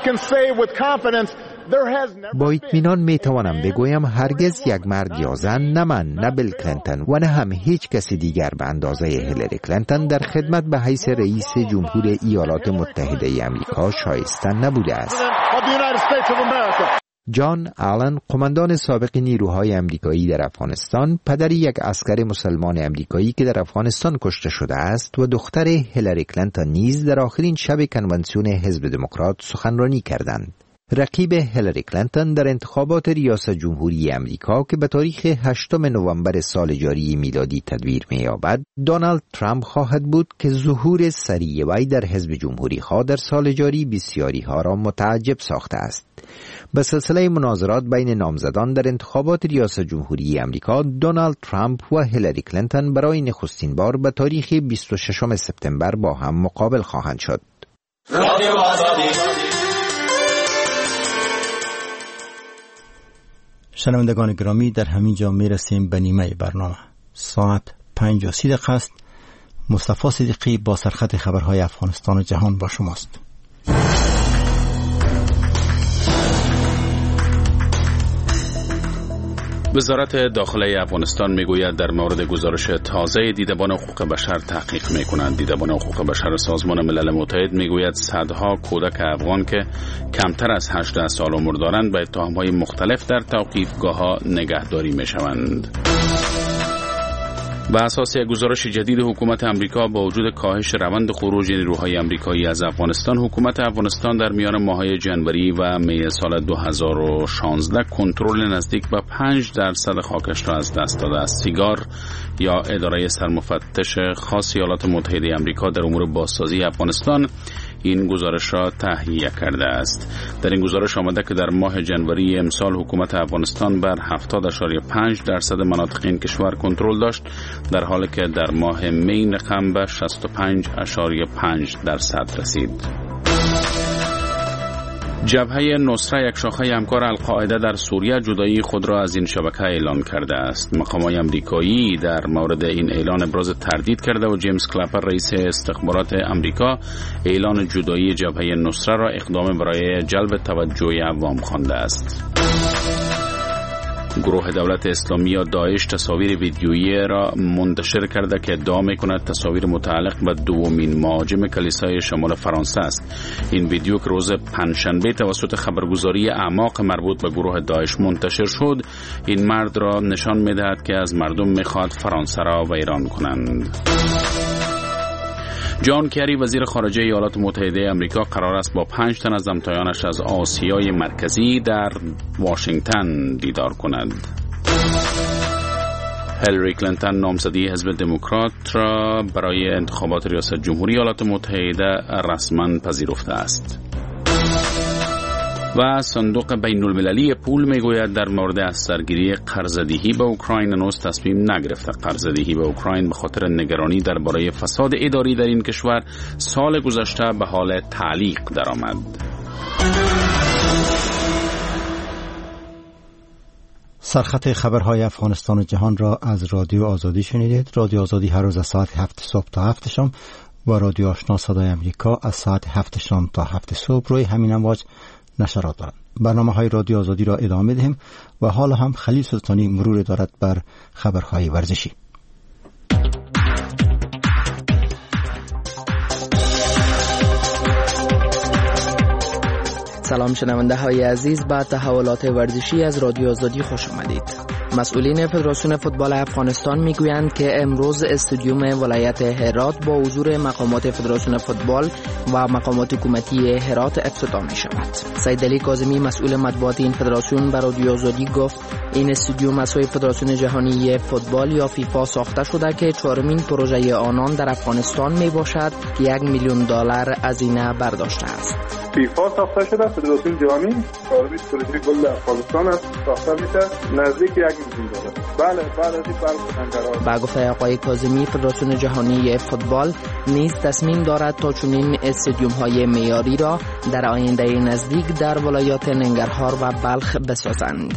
[SPEAKER 11] با اطمینان می توانم بگویم هرگز یک مرد یا زن، نه من، نه بیل کلینتون و نه هم هیچ کسی دیگر به اندازه هیلاری کلینتون در خدمت به حیث رئیس جمهور ایالات متحده امریکا شایسته نبوده است. جان آلن، قماندان سابق نیروهای امریکایی در افغانستان، پدر یک عسکر مسلمان امریکایی که در افغانستان کشته شده است و دختر هیلاری کلینتون نیز در آخرین شب کنونسیون حزب دموکرات سخنرانی کردند. رقیب هیلاری کلینتون در انتخابات ریاست جمهوری امریکا که به تاریخ هشتم نوامبر سال جاری میلادی تدبیر می‌یابد، دونالد ترامپ خواهد بود که ظهور سریع وی در حزب جمهوری خواه در سال جاری بسیاری ها را متعجب ساخته است. به سلسله مناظرات بین نامزدان در انتخابات ریاست جمهوری امریکا، دونالد ترامپ و هیلاری کلینتون برای نخستین بار به تاریخ بیست و ششم سپتامبر با هم مقابل خواهند شد.
[SPEAKER 1] شنوندگان گرامی، در همین جا می رسیم به نیمه برنامه. ساعت پنج و سی دقیقه است. مصطفی صدیقی با سرخط خبرهای افغانستان و جهان با شماست.
[SPEAKER 2] وزارت داخله افغانستان میگوید در مورد گزارش تازه دیدبان حقوق بشر تحقیق میکنند. دیدبان حقوق بشر سازمان ملل متحد میگوید صدها کودک افغان که کمتر از هجده سال عمر دارند به اتهامهای مختلف در توقیفگاه‌ها نگهداری میشوند. بر اساس گزارش جدید حکومت امریکا، با وجود کاهش روند خروج نیروهای امریکایی از افغانستان، حکومت افغانستان در میان ماه‌های جنوری و می سال دو هزار و شانزده کنترل نزدیک به پنج درصد خاکش را از دست داده است. سیگار یا اداره سرمفتش خاص ایالات متحده امریکا در امور بازسازی افغانستان این گزارش را تهیه کرده است. در این گزارش آمده که در ماه جنوری امسال حکومت افغانستان بر هفتاد اشاری پنج درصد مناطق این کشور کنترل داشت، در حالی که در ماه می رقم به شصت و پنج اشاری پنج درصد رسید. جبهه نصره، یک شاخه همکار القاعده در سوریه، جدایی خود را از این شبکه اعلان کرده است. مقامات امریکایی در مورد این اعلان ابراز تردید کرده و جیمز کلپر، رئیس استخبارات امریکا، اعلان جدایی جبهه نصره را اقدام برای جلب توجه عوام خوانده است. گروه دولت اسلامی یا داعش تصاویر ویدیویی را منتشر کرده که ادعا می‌کند تصاویر متعلق به دومین مهاجم کلیسای شمال فرانسه است. این ویدیو که روز پنجشنبه توسط خبرگزاری اعماق مربوط به گروه داعش منتشر شد، این مرد را نشان می‌دهد که از مردم می‌خواهد فرانسه را ویران کنند. جان کری، وزیر خارجه ایالات متحده آمریکا، قرار است با پنج تن از همتایانش از آسیای مرکزی در واشنگتن دیدار کند. هیلاری کلینتون نامزدی حزب دموکرات را برای انتخابات ریاست جمهوری ایالات متحده رسما پذیرفته است. و صندوق بین المللی پول میگوید در مورد از سرگیری قرض‌دهی به اوکراین هنوز تصمیم نگرفته. قرض‌دهی به اوکراین به خاطر نگرانی درباره فساد اداری در این کشور سال گذشته به حال تعلیق درآمد.
[SPEAKER 1] سرخط خبرهای افغانستان و جهان را از رادیو آزادی شنیدید. رادیو آزادی هر روز از ساعت هفت صبح تا هفت شام و رادیو آشنا صدای امریکا از ساعت هفت شام تا هفت صبح روی همین امواج نشرات دارند. برنامه های رادیو آزادی را ادامه دهیم و حالا هم خلیل سلطانی مرور دارد بر خبرهای ورزشی.
[SPEAKER 19] سلام شنونده های عزیز، به تحولات ورزشی از رادیو آزادی خوش آمدید. مسئولین فدراسیون فوتبال افغانستان میگویند که امروز استادیوم ولایت هرات با حضور مقامات فدراسیون فوتبال و مقامات حکومتی هرات افتتاح می شود. سید علی کاظمی، مسئول مطبوعات این فدراسیون، به رادیو آزادی گفت این استادیوم از سوی فدراسیون جهانی فوتبال یا فیفا ساخته شده که چهارمین پروژه آنان در افغانستان می باشد که یک میلیون دلار هزینه برداشته است.
[SPEAKER 20] فیفا ساخته شده، فدراسیون جهانی چهارمین پروژه کل افغانستان است، ساخته میشه نزدیک یک میلیون دلار. بله بعد از این برق
[SPEAKER 19] با گفته آقای کاظمی، فدراسیون جهانی فوتبال نیز تصمیم دارد تا چنین استادیوم های معیاری را در آینده نزدیک در ولایات ننگرهار و بلخ بسازند.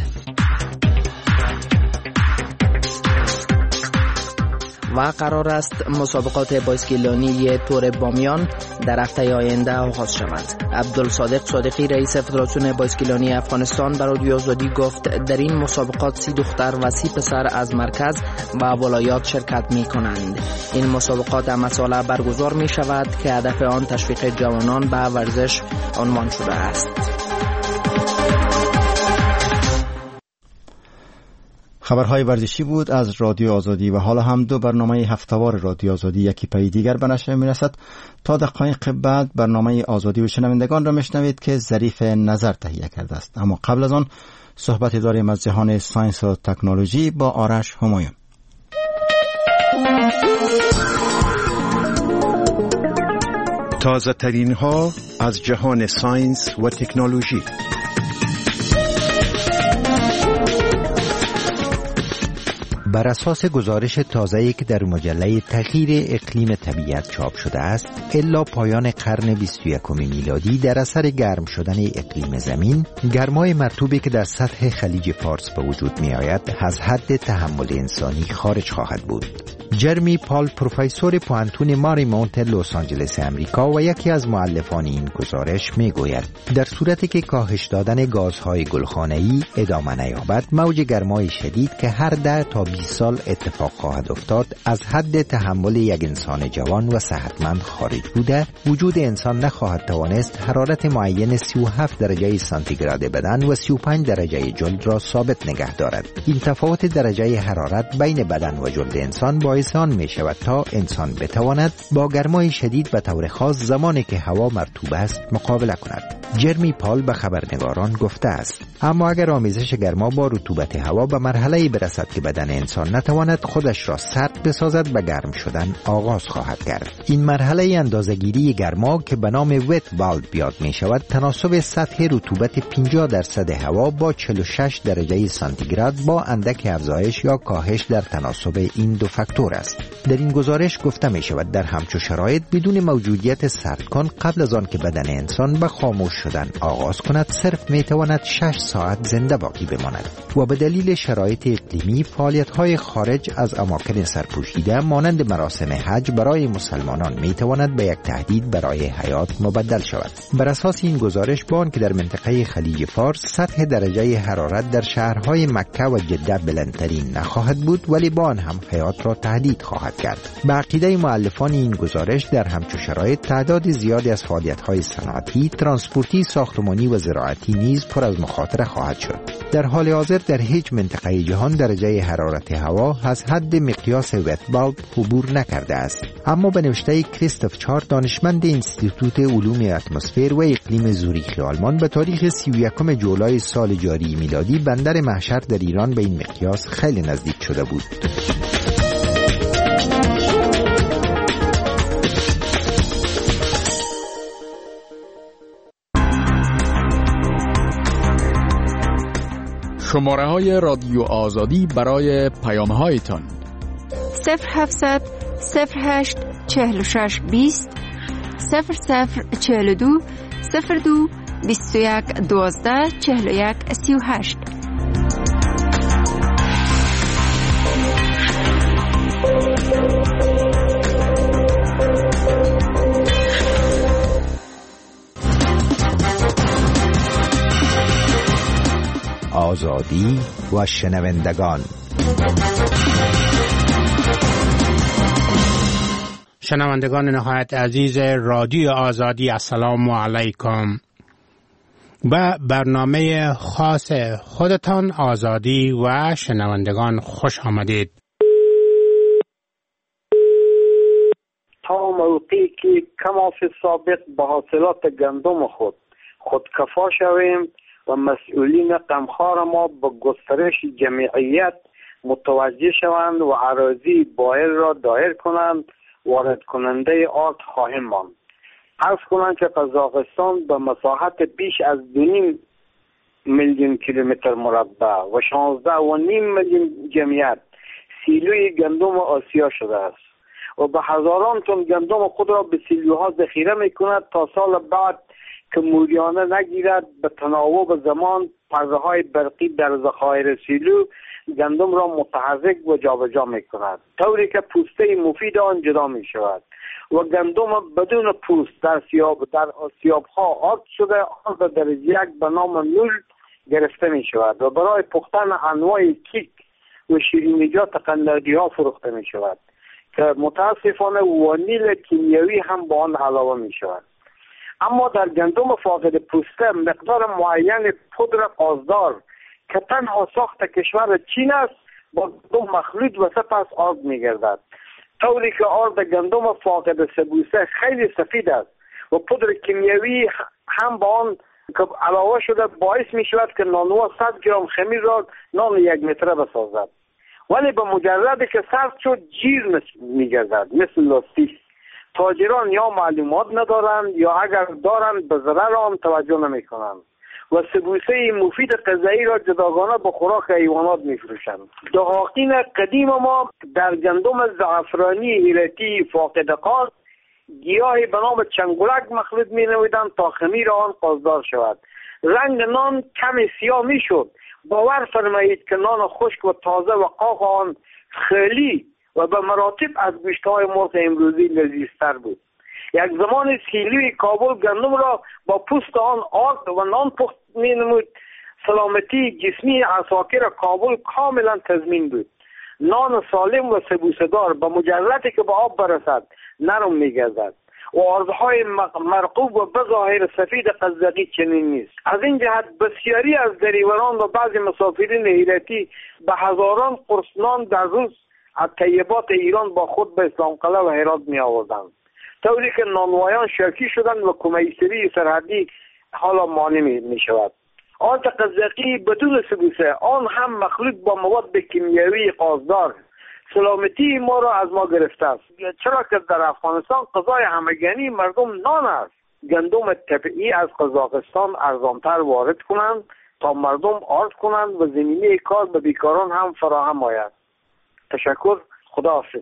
[SPEAKER 19] و قرار است مسابقات بایسکلانی تور بامیان در هفته آینده آغاز شود. عبدالصادق صادقی، رئیس فدراسیون بایسکلانی افغانستان، به رادیو آزادی گفت در این مسابقات سی دختر و سی پسر از مرکز و ولایات شرکت می کنند. این مسابقات هم ساله برگزار می شود که هدف آن تشویق جوانان به ورزش عنوان شده است.
[SPEAKER 1] خبرهای ورزشی بود از رادیو آزادی و حالا هم دو برنامه هفته‌وار رادیو آزادی یکی پی دیگر به نشر میرسد. تا دقایق بعد برنامه آزادی و شنوندگان را میشنوید که ظریف نظر تهیه کرده است. اما قبل از آن صحبتی داریم از جهان ساینس و تکنولوژی با آرش همایون.
[SPEAKER 21] تازه ترین ها از جهان ساینس و تکنولوژی.
[SPEAKER 11] بر اساس گزارش تازه‌ای که در مجله تغییر اقلیم طبیعت چاپ شده است، الا پایان قرن بیست و یکم میلادی در اثر گرم شدن اقلیم زمین، گرمای مرطوبی که در سطح خلیج فارس به وجود می آید از حد تحمل انسانی خارج خواهد بود. جرمی پال، پروفسور پوانتون ماریمونت لس آنجلس امریکا و یکی از مؤلفان این گزارش می گوید در صورتی که کاهش دادن گازهای گلخانه‌ای ادامه نیابد، موج گرمای شدید که هر ده تا بیست سال اتفاق خواهد افتاد از حد تحمل یک انسان جوان و صحتمند خارج بوده، وجود انسان نخواهد توانست حرارت معین سی و هفت درجه سانتیگراد بدن و سی و پنج درجه جلد را ثابت نگه دارد. این تفاوت درجه حرارت بین بدن و جلد انسان باعث آن می شود تا انسان بتواند با گرمای شدید به طور خاص زمانی که هوا مرطوب است مقابله کند. جرمی پال به خبرنگاران گفته است اما اگر آمیزش گرما با رطوبت هوا به مرحله‌ای برسد که بدن انسان نتواند خودش را سرد بسازد، به گرم شدن آغاز خواهد کرد. این مرحله اندازه‌گیری گرما که به نام وت بالب یاد می شود، تناسب سطح رطوبت پنجاه درصد هوا با چهل و شش درجه سانتیگراد با اندک افزایش یا کاهش در تناسب این دو فاکتور است. در این گزارش گفته می شود در همچون شرایط بدون موجودیت سردکن قبل از آن که بدن انسان به خاموش شدن آغاز کند، صرف می تواند شش ساعت زنده باقی بماند و به دلیل شرایط اقلیمی فعالیت‌های خارج از اماکن سرپوشیده مانند مراسم حج برای مسلمانان می تواند به یک تهدید برای حیات مبدل شود. بر اساس این گزارش با آنکه در منطقه خلیج فارس سطح درجه حرارت در شهرهای مکه و جده بلندترین نخواهد بود، ولی با آن هم حیات را تهدید خواهد کرد. به عقیده مؤلفان این گزارش در همچون شرایط تعداد زیادی از فعالیت‌های صنعتی، ترانسپورتی، ساختمانی و زراعتی نیز پر از مخاطره خواهد شد. در حال حاضر در هیچ منطقه جهان درجه حرارت هوا از حد مقیاس وت بالب عبور نکرده است. اما به نوشته کریستوف چار، دانشمند انستیتوت علوم اتمسفر و اقلیم زوریخ آلمان، به تاریخ سی و یکم جولای سال جاری میلادی بندر محشر در ایران به این مقیاس خیلی نزدیک شده بود.
[SPEAKER 22] شماره های رادیو آزادی برای پیام هایتان
[SPEAKER 23] صفر هفتصد صفر هشت چهل و شش بیست صفر صفر چهل و دو صفر دو بیست و یک دوازده چهل و یک سی و هشت.
[SPEAKER 11] آزادی و شنوندگان.
[SPEAKER 24] شنوندگان نهایت عزیز رادیو آزادی، السلام علیکم. به برنامه خاص خودتان آزادی و شنوندگان خوش آمدید.
[SPEAKER 25] تا موقعی که کما فی سابق به حاصلات گندم خود خودکفا شویم و مسئولین غمخوار ما به گسترش جمعیت متوجه شوند و اراضی بائر را دایر کنند، وارد کننده آرد خواهیم ماند. عرض کنند که قزاقستان به مساحت بیش از دو نیم میلیون کیلومتر مربع و شانزده و نیم میلیون جمعیت سیلوی گندم آسیا شده است و به هزاران تن گندم خود را به سیلوها ذخیره می کند تا سال بعد که موریانه نگیرد به تناوب زمان پرده های برقی در ذخایر سیلو گندم را متحرک و جابجا می کند، طوری که پوسته مفید آن جدا می شود و گندم بدون پوست در سیاب در سیاب ها آرد شده آن به درجه یک به نام نول گرفته می شود و برای پختن انواع کیک و شیرینیجات قندادی ها فروخته می شود که متاسفانه وانیل کیمیایی هم با آن علاوه می شود. اما در گندم فاقد پوسته مقدار معین پودر آزدار که تنها ساخت کشور چین است با دو مخلوط و سپس آرد میگردد، طوری که آرد گندم فاقد سبوسه خیلی سفید است و پودر کیمیایی هم با آن که علاوه شده باعث می شود که نانوا صد گرم خمیر را نان یک متره بسازد، ولی به مجردی که سرد شد جیر می گردد مثل لاستیک. تاجران یا معلومات ندارند یا اگر دارند به ضرر آن توجه نمی کنند و سبوسه مفید غذایی را جداگانه به خوراک حیوانات می فروشند. دهاقین قدیم ما در گندم زعفرانی ایرتی فاقد قاز گیاهی به نام چنگولک مخلوط می نویدند تا خمیر آن قازدار شود. رنگ نان کم سیاه می شد. باور فرمایید که نان خشک و تازه و قاق آن خیلی و به مراتب از گوشت‌های مرغ امروزی لذیذتر بود. یک زمان سیلوی کابل گندم را با پوست آن آرد و نان پخت می نمود. سلامتی جسمی عساکر کابل کاملا تضمین بود. نان سالم و سبوسدار به مجردی که به آب برسد نرم می گردد و آردهای مرقوب و بظاهر سفید قزقی چنین نیست. از این جهت بسیاری از دریوران و بعضی مسافرین هیرتی به هزاران قرص نان در روز از طیبات ایران با خود به اسلام قلعه و هرات می آوردند، طوری که نانوایان شاکی شدند و کمیسری سرحدی حالا مانع می شود. آرد قزقی بدون سبوسه آن هم مخلوط با مواد کیمیایی قازدار سلامتی ما را از ما گرفته است، چرا که در افغانستان غذای همگانی مردم نان است. گندم طبیعی از قزاقستان ارزانتر وارد کنند تا مردم آرد کنند و زمینه کار به بیکاران هم فراهم آید. تشکر، خداحافظ.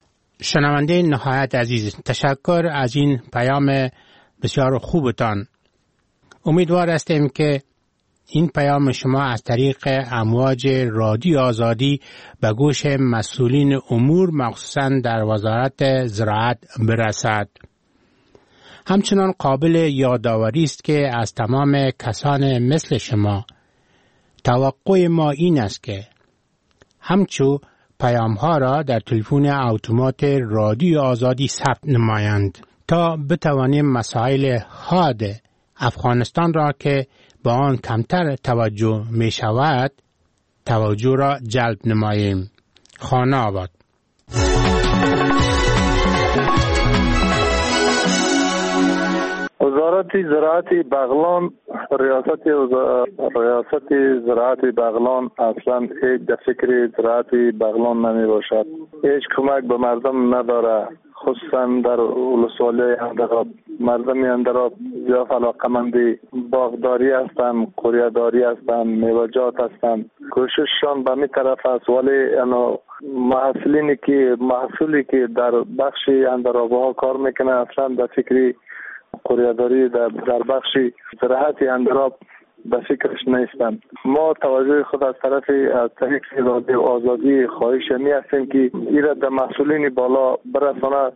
[SPEAKER 24] شنونده نهایت عزیز، تشکر از این پیام بسیار خوبتان. امیدوار هستیم که این پیام شما از طریق امواج رادیو آزادی به گوش مسئولین امور مخصوصاً در وزارت زراعت برسد. همچنان قابل یادآوری است که از تمام کسان مثل شما توقع ما این است که همچو پیام ها را در تلفن اتومات رادیو آزادی ثبت نمایند تا بتوانیم مسائل حاد افغانستان را که با آن کمتر توجه می شود توجه را جلب نماییم. خانه آباد.
[SPEAKER 20] وزارت زراعت بغلان ریاست ریاست زراعت بغلان اصلا هیچ در فکر زراعت بغلان نمی باشد. هیچ کمک به مردم نداره، خصوصا در ولسوالی اندراب. مردم اندراب زیاد علاقه‌مند باغداری هستند، قوریه‌داری هستند، میوه‌جات هستند. کوشششان به می طرف است، ولی انا محصولینی که محصولی که در بخش اندراب ها کار میکنه اصلا در فکر قوریه‌داری در در بخش زراعت اندراب به فکرش نیستند. ما توجه خود از طرف از طریق رادیو آزادی خواهش می هستیم که ایراد در مسئولین بالا برساند.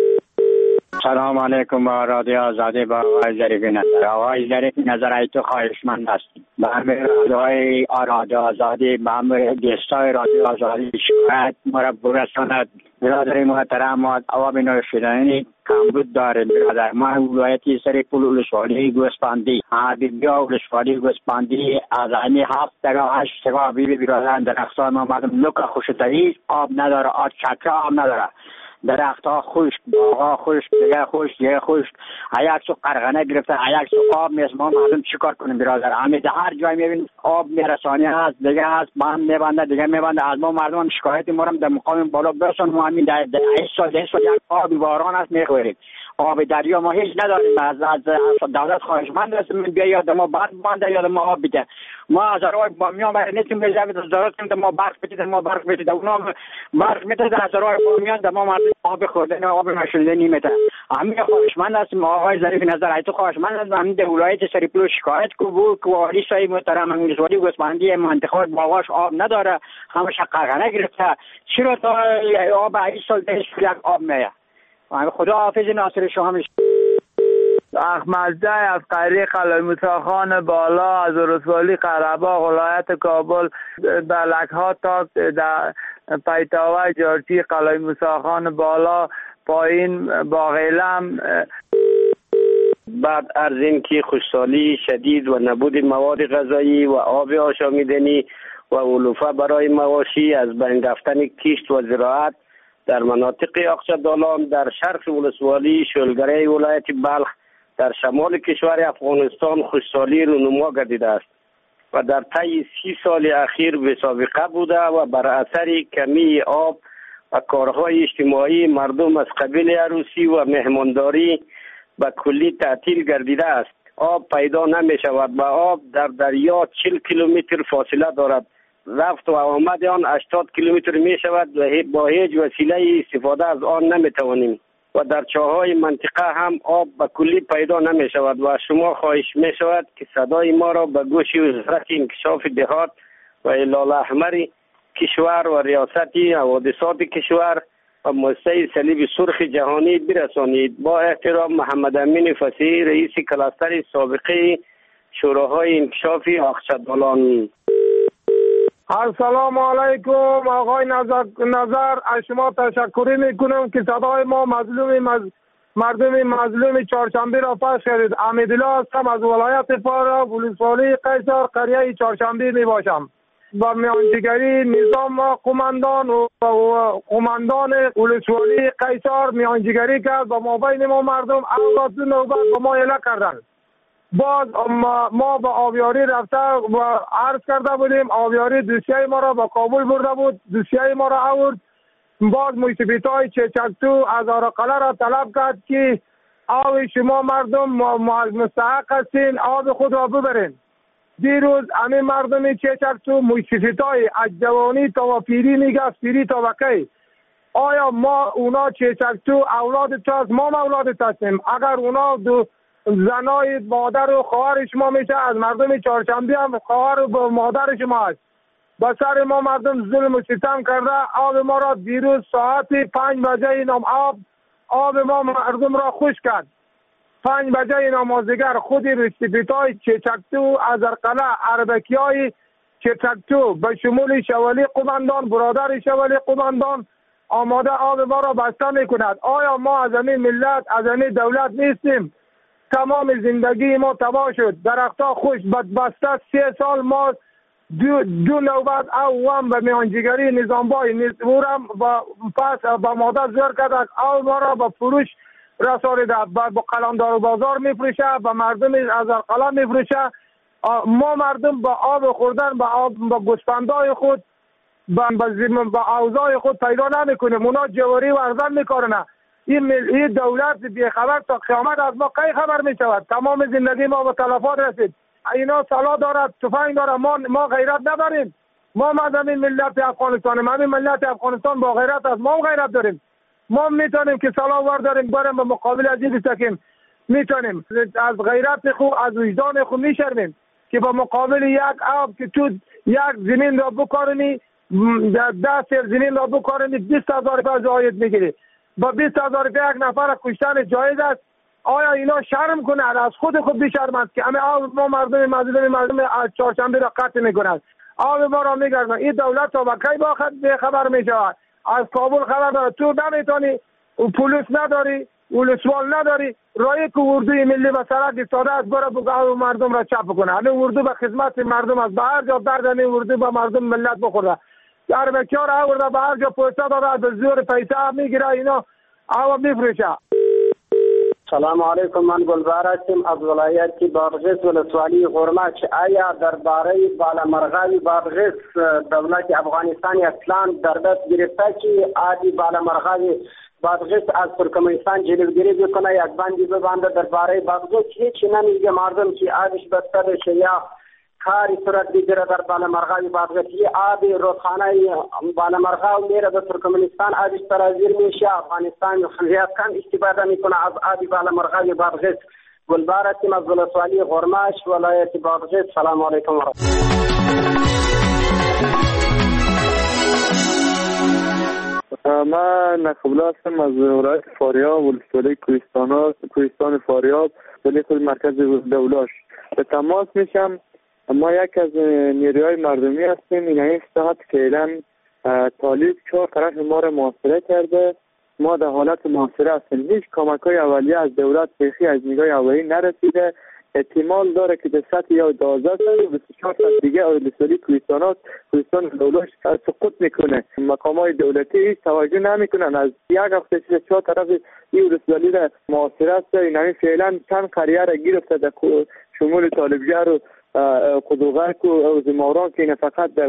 [SPEAKER 3] سلام علیکم با رادیو آزادی با آقای ظریفی نظر. آقای ظریفی نظر ای تو خواهشمند هستیم به همه رادیوهای رادیو آزادی به همه گستای رادیو آزادی شکایت ما را برساند. برادر محترم ما آب نوشیدنی کمبود داریم. برادر ما ولایتی سریپول ولسوالی گوسفندی حبیبیا ولسوالی گوسفندی از همین هفت تا هشت تا بیل برادر درختان ما مردم نوک خوشتری آب نداره، آب چکه آب نداره، درختها خشک، باغها خشک، دیگه خشک، دیگه خشک، یک سو قرغنه گرفته، یک سو آب نیست. ما معلوم چیکار کنیم برادر؟ همین هر جای میبینیم آب میرسانی هست، دیگه هست من میبنده، دیگه میبنده. از ما مردم شکایت ما رو در مقام بالا برسون. ما همین در هیچ سال هیچ سال یک آب باران هست میخوریم، آب دریا ما هیچ نداریم. از از دولت خواهشمند هستیم بیاید ما بعد بنده یاد ما آب بده. ما از راه با میان برای نیستیم بزنیم از دولت که ما برق بدید، ما برق بدید، اونا برق میده از راه با میان ما مردم آب خوردن آب نشونده نیمته. همین خواهشمند هستیم آقای ظریفی نظر ای تو خواهشمند هستیم همین در ولایت سریپول شکایت کو بود که والی صاحب محترم همین ولسوالی گوسفندی منطقه باغاش آب نداره، همش قرغنه گرفته. چرا تا آب هیچ سال ده یک آب میه؟ خدا حافظ ناصر شما.
[SPEAKER 5] احمد جای از قریه قلعه موسی خان بالا از ولسوالی قره‌باغ ولایت کابل در لکها تا در پیتاوه جارچی قلعه موسی خان بالا پایین باغیلم.
[SPEAKER 6] بعد از این که خشکسالی شدید و نبود مواد غذایی و آب آشامیدنی و علوفه برای مواشی، از بین رفتن کشت و زراعت در مناطق آقچه‌دالان، در شرق ولسوالی شلگره ولایت بلخ، در شمال کشور افغانستان خوشحالی رونما گردیده است و در طی سی سال اخیر به سابقه بوده و بر اثر کمی آب و کارهای اجتماعی مردم از قبیل عروسی و مهمانداری به کلی تعطیل گردیده است. آب پیدا نمی شود و آب در دریا چهل کیلومتر فاصله دارد. رفت و آمد آن هشتاد کیلومتر می شود و با هیچ وسیله استفاده از آن نمی توانیم و در چاهای منطقه هم آب به کلی پیدا نمی شود و شما خواهش می شود که صدای ما را به گوش وزارت انکشاف دهات و هلال احمر کشور و ریاست حوادثات کشور و مؤسسه صلیب سرخ جهانی برسانید. با احترام، محمد امین فصیح، رئیس کلاستر سابقه شوراهای انکشاف آقچه‌دالان.
[SPEAKER 7] السلام علیکم آقای نظر, نظر از شما تشکر میکنم که صدای ما مظلوم مز... مردم مظلوم چهارشنبه را پخش کردید. امیدالله هستم از ولایت فاریاب، ولسوالی قیصر، قریه چهارشنبه می باشم. با میانجیگری نظام و قماندان و قماندان ولسوالی قیصر میانجیگری کرد با ما بین ما مردم اولاد نوبت با ما اله کردن. باز ما, ما با آبیاری رفته و عرض کرده بودیم، آبیاری دوسیه ما را با کابل برده بود، دوسیه ما را آورد. باز موسیقیت های چچکتو از آرقله را طلب کرد که آب شما مردم مستحق هستین، آب خود را ببرین. دیروز همین مردم چچکتو موسیقیت های از جوانی تا پیری میگه، از پیری تا وکی. آیا ما اونا چچکتو اولاد تو هست؟ ما اولاد هستیم. اگر اونا دو زنای مادر و خواهر شما میشه، از مردم چهارشنبه هم خواهر و مادر شما هست. با سر ما مردم ظلم و ستم کرده. آب ما را دیروز ساعت پنج بجه اینام آب آب ما مردم را خوش کرد. پنج بجه نمازگر خودی رسیپیتای چچکتو از ارقله عربکی های چچکتو به شمول شوالی قماندان، برادر شوالی قماندان آماده آب ما را بسته میکند. آیا ما از این ملت، از این دولت نیستیم؟ تمام زندگی ما تباه شد. درختها خوش بدبسته. سه سال ما دو, دو نوبت او هم به میانجیگری نظامبای نزورم و پس با مادر زور کرده او ما را به فروش رسانیده. با قلمدار بازار میفروشه، به مردم از ارقلم میفروشه. ما مردم با آب خوردن، با آب با گوسفندای خود، با با اوضاع خود پیدا نمیکنیم. اونا جواری ورزن میکنن. این ملی دولت بیخبر تا قیامت از ما کی خبر می شود؟ تمام زندگی ما به تلفات رسید. اینا سلاح دارد، تفنگ دارد، ما ما غیرت نداریم. ما مردم ملت افغانستان، همین ملت افغانستان با غیرت است. ما غیرت داریم. ما میتونیم که سلاح ور داریم بریم به مقابل عزیز سکیم. میتونیم از غیرت خود، از وجدان خود میشرمیم که به مقابل یک آب که تو یک زمین را بکارنی، ده سر زمین را بکارنی، بیست هزار روپیه زاید میگیری. با بیست هزار روپیه یک نفر کشتن جایز است. آیا اینا شرم کنند؟ از خود خود بیشرم است که همه آب ما مردم مظلوم مردم از چهارشنبه را قطع میکنند، آب ما را میگردند. این دولت تا با کی با خبر میشود؟ از کابل خبر دارد. تو نمیتونی، پلیس نداری، ولسوال نداری، رای که اردوی ملی و سرک ایستاده است برای بگاه مردم را چپ کنه. همین اردو به خدمت مردم است. به هر جا درد همین اردو به مردم ملت بخورده. اربکی ها را آورده به هر جا پوسته داده، به زور پیسه میگیره، اینا آب میفروشه.
[SPEAKER 6] سلام علیکم، من گلبهر هستم از ولایت بادغیس ولسوالی غرمچ. آیا درباره بالامرغی بادغیس دولت افغانستان اصلا در دست گرفته که آبی بالامرغی بادغیس از ترکمنستان جلوگیری بکنه، یک بندی ببنده درباره بادغیس؟ هیچ نمیگه مردم که آبش بسته بشه یا کاری صورت بگیره در بالامرغی بادغیس. یه آب رودخانه بالامرغی میره به ترکمنستان، آبش سرازیر میشه. افغانستان زیاد کم استفاده میکنه از آب بالامرغی بادغیس. گلبهر هستیم از ولسوالی غرمش ولایت بادغیس. سلام علیکم و
[SPEAKER 20] من نقبلا هستم از ولایت فاریاب، ولسوالی کوهستان کوهستان فاریاب، ولی خود مرکز دولاش. به تماس میشم. ما یک از نیروهای مردمی هستیم. این این ساعت فعلا طالب چهار طرف ما را محاصره کرده. ما در حالت محاصره هستیم. هیچ کمک های اولیه از دولت بخی از نگاه اولی نرسیده احتمال داره که به سطح یا دوازده سال و بیست و چهار سال دیگه ولسوالی کوهستانات کوهستان دولش سقوط میکنه. مقامات دولتی هیچ توجه نمیکنن. از یک هفته پیش چهار طرف این ولسوالی را محاصره است. این فعلا چند قریه را گرفته در شمول طالبجر و قدوغک و زماران که این فقط در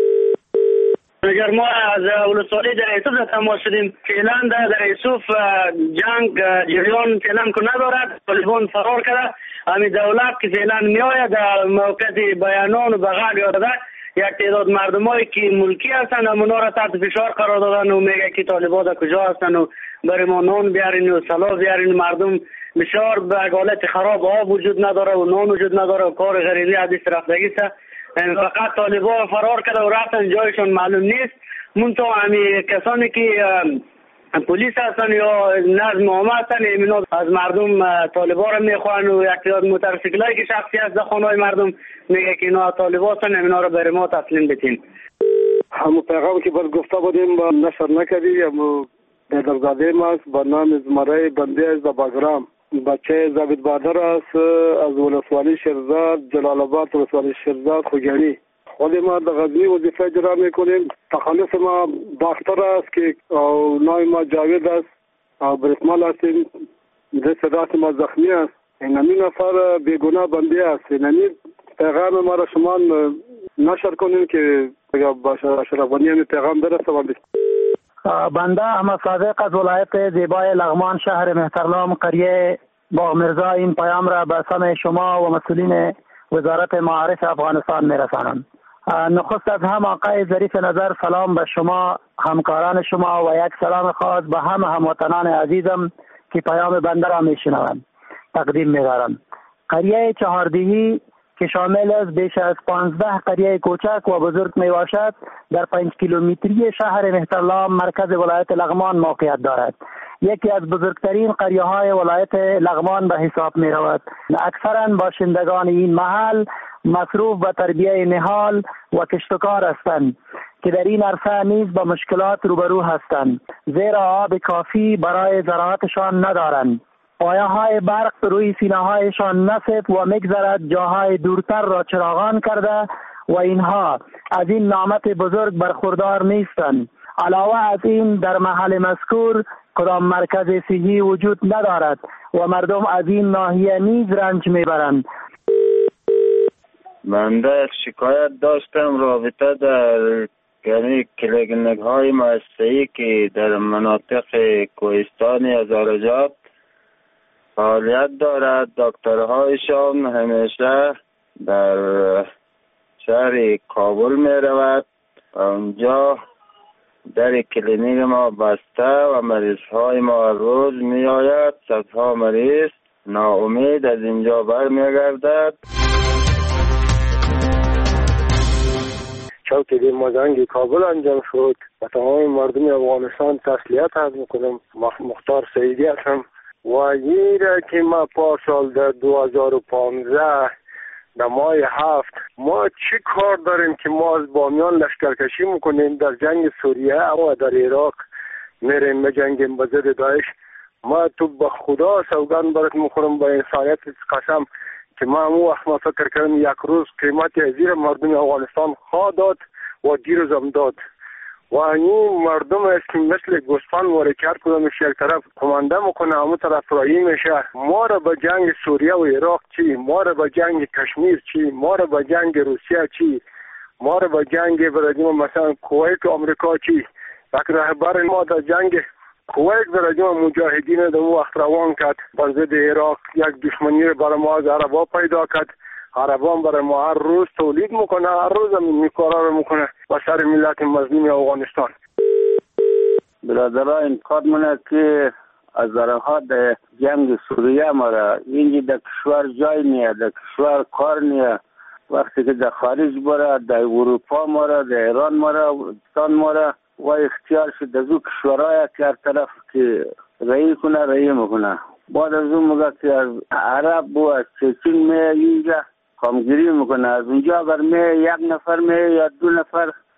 [SPEAKER 6] اگر ما از ولسوالی در یوسف تماس شدیم، فعلا در یوسف جنگ جریان فعلا که ندارد. طالبان فرار کرده. همین دولت که فعلا میآید در موقع بیانان و بغل یارده یک تعداد مردمایی که ملکی هستند اونا را تحت فشار قرار دادن و میگه که طالبان در کجا هستند و برای ما نان بیارین و سلا بیارین. مردم بسیار به حالت خراب، آب وجود نداره و نان وجود نداره و کار غریبی حدیث رفتگی است. فقط طالبان فرار کرده و رفتن جایشون معلوم نیست. منتها همین کسانی که پلیس هستن یا نظم عامه هستن اینا از مردم طالبان را میخوان و یک تعداد موتورسیکلایی که شخصی هست در خانه‌های مردم میگه که اینا طالبان هستن اینا را برای ما تسلیم بدین.
[SPEAKER 8] همون پیغام که بر گفته بودیم با نشر نکردی همون بیدرزاده ما است با نام زمره بنده از باگرام بچه زبید بادر است از ولسوالی شیرزاد جلال آباد ولسوالی شیرزاد خوجانی. خود ما در غزنی وظیفه اجرا میکنیم. تخلص ما دختر است که نام ما جاوید است و برسمال هستیم. دست راست ما زخمی است. اینمی نفر بیگناه بنده است. اینمی پیغام ما را شما نشر کنیم که با شرفانی همی پیغام برسه.
[SPEAKER 9] بنده احمد صادق از ولایت زیبای لغمان شهر مهترلام قریه باغ مرزا این پیام را به سمع شما و مسئولین وزارت معارف افغانستان میرسانم. نخست از هم آقای ظریف نظر سلام به شما همکاران شما و یک سلام خاص به همه هموطنان عزیزم که پیام بنده را میشنوند تقدیم می‌دارم. قریه چهاردهی که شامل از بیش از پانزده قریه کوچک و بزرگ می باشد در پنج کیلومتری شهر مهترلام مرکز ولایت لغمان موقعیت دارد. یکی از بزرگترین قریه های ولایت لغمان به حساب می رود. اکثرا باشندگان این محل مصروف به تربیه نهال و کشتکار هستند که در این عرصه نیز با مشکلات روبرو هستند زیرا آب کافی برای زراعتشان ندارند. پایه های برق روی سینه هایشان نصب و میگذرد جاهای دورتر را چراغان کرده و اینها از این نعمت بزرگ برخوردار نیستند. علاوه از این در محل مذکور کدام مرکز صحی وجود ندارد و مردم از این ناحیه نیز رنج میبرند.
[SPEAKER 12] من شکایت داشتم رابطه در یعنی کلینیک های مؤسسه‌ای که در مناطق کوهستان هزارجات فعالیت دارد. دکترهایشان همیشه در شهر کابل می رود و اونجا در کلینیک ما بسته و مریض های ما روز می آید. صدها مریض ناامید از اینجا بر می گردد.
[SPEAKER 8] چوک مازنگ کابل انجام شد و تمام مردم افغانستان تسلیت عرض میکنم. مختار سعیدی هستم و این را که ما پارسال در دو هزار و پانزده در ماه هفت ما چی کار داریم که ما از بامیان لشکرکشی میکنیم در جنگ سوریه و در عراق میریم بجنگیم به ضد داعش. ما تو به خدا سوگند برات میخورم با انسانیت قسم که ما همون وقت ما فکر کردم یک روز قیمت زیر مردم افغانستان خواه داد و دیروز هم داد و این مردم است که مثل گوسفند ورکت کدامش یک طرف کمانده میکنه همون طرف رایی میشه. ما را به جنگ سوریه و عراق چی؟ ما را به جنگ کشمیر چی؟ ما را به جنگ روسیه چی؟ ما را به جنگ برادیم مثلا کویت و امریکا چی؟ یک رهبر ما در جنگ کویت برادیم مجاهدین در وقت روان کرد بر ضد عراق یک دشمنی را برای ما از عربا پیدا کرد. عربان برای ما هر روز تولید میکنه، هر روز هم این کارا رو میکنه و سر ملت مظلوم افغانستان.
[SPEAKER 12] برادرها این کار منه که از ها در جنگ سوریه مرا اینجا در کشور جای نیه، در کشور کار نیه. وقتی که در خارج برا، در اروپا مرا، در ایران مرا، افغانستان مرا و اختیار شد از او کشورهای که هر طرف که رئی کنه رئی میکنه. بعد از اون مگه که از عرب و از چچین می اینجا کامگیری میکنه. از اونجا اگر می یک نفر می یا دو نفر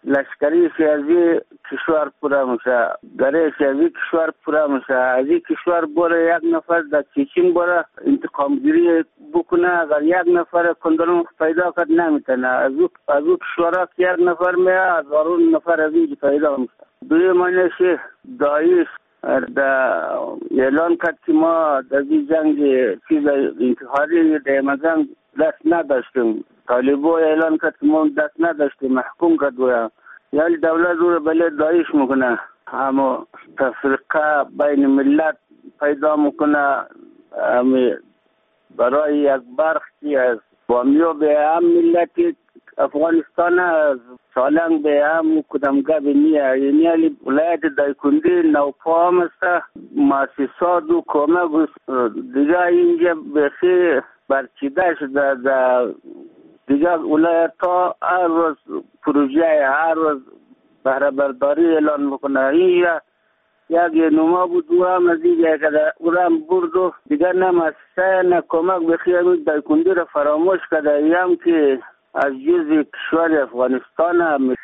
[SPEAKER 6] لشکری سیاسی کشور پورا میشه، گره سیاسی کشور پورا میشه. از این کشور بره یک نفر در چیچین بره انتقام گیری بکنه، اگر یک نفر کندرون پیدا کرد نمیتونه. از او از او کشورها که یک نفر میاد هزارون نفر از این پیدا میشه. دوی منشه داعش در اعلان کرد که ما در این جنگ چیز انتحاری در مزن دست نداشتیم. طالبا اعلان کرد که ما دست نداشتیم، محکوم کرد و یعنی دولت رو بله داعش میکنه، اما تفرقه بین ملت پیدا میکنه. اما برای یک برخی از بامیو به هم ملت افغانستان از سالنگ به هم کدامگاه نیه، یعنی ولایت دایکنده نوپا هم است، مؤسسات و کمک دیگه اینجا بخی برچیده شده. در دیگه ولایت ها هر روز پروژه هر روز بهره برداری اعلان میکنه. این یک نما بود و هم از دیگه که او هم برد و دیگه نه مؤسسه نه کمک بخی همین دایکنده را فراموش کرده. این هم که از جز کشور افغانستان هم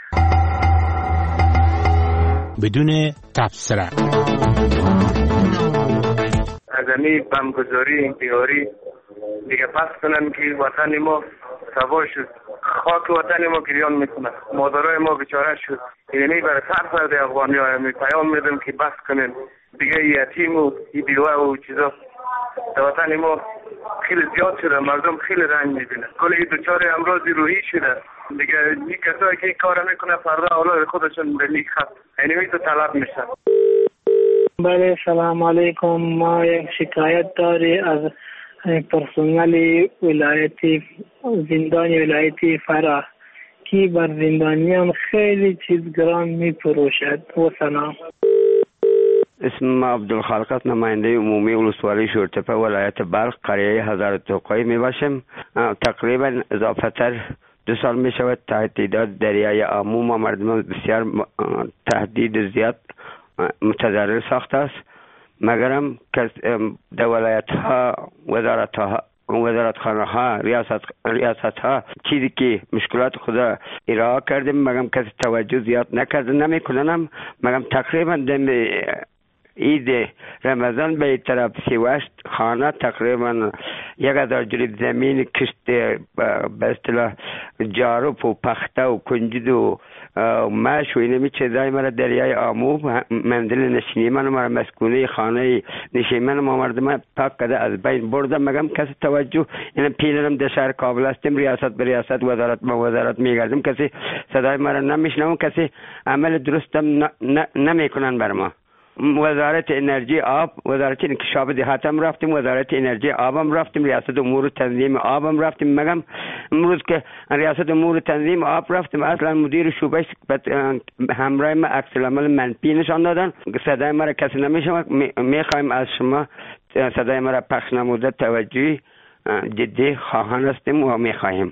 [SPEAKER 24] بدون تبصره
[SPEAKER 13] از امی بمگذاری انتحاری دیگه پس کنن که وطن ما تباه شد، خاک وطن ما گریان میکنه، مادرای ما بیچاره شد. یعنی برای سر فرد افغانی ها همی پیام میدم که بس کنن دیگه یتیم و بیوه و چیزا در وطن ما خیلی زیاد شده، مردم خیلی رنج میبینه، کلی دوچار امراض روحی شده. دیگه این کسایی که این کار میکنه فردا اولاد خودشون به لیک خط اینوی تو طلب میشن.
[SPEAKER 14] بله سلام علیکم. ما یک شکایت داری از پرسنل ولایتی زندان ولایتی فرا که بر زندانیان خیلی چیز گران میپروشد. و سلام.
[SPEAKER 15] اسم عبدالخالق، نماینده عمومی ولسوالی شورتپه ولایت بلخ قریه هزار توقعی می باشم. تقریبا اضافه تر دو سال می شود تعداد دریای آمو ما مردم بسیار تهدید زیاد متضرر ساخته است، مگرم در ولایت ها وزارت ها وزارت خانه ها ریاست ریاست ها چیزی که مشکلات خدا ارائه کردیم مگم کسی توجه زیاد نکرده نمیکننم. مگم تقریبا دم عید رمضان به طرف سیوشت خانه تقریبا یک هزار جریب زمین کشت به اصطلاح جاروب و پخته و کنجد و مش و اینمی چیزای مرا دریای آمو منزل نشینی من مرا مسکونه خانه نشینی من ما مردم پاک کده از بین بردم مگم کسی توجه این پیلرم در شهر کابل هستیم، ریاست به ریاست وزارت ما وزارت میگردیم، کسی صدای مرا نمیشنم، کسی عمل درستم نمیکنن بر ما. وزارت انرژی آب، وزارت انکشاف دهات هم رفتیم، وزارت انرژی آب هم رفتیم، ریاست امور تنظیم آب هم رفتیم، مگم امروز که ریاست امور تنظیم آب رفتیم اصلا مدیر شعبه همراه ما عکس العمل منفی نشان دادن. صدای مرا کسی نمیشنوه، میخوایم از شما صدای مرا پخش نموده توجهی جدی خواهان هستیم و میخواهیم.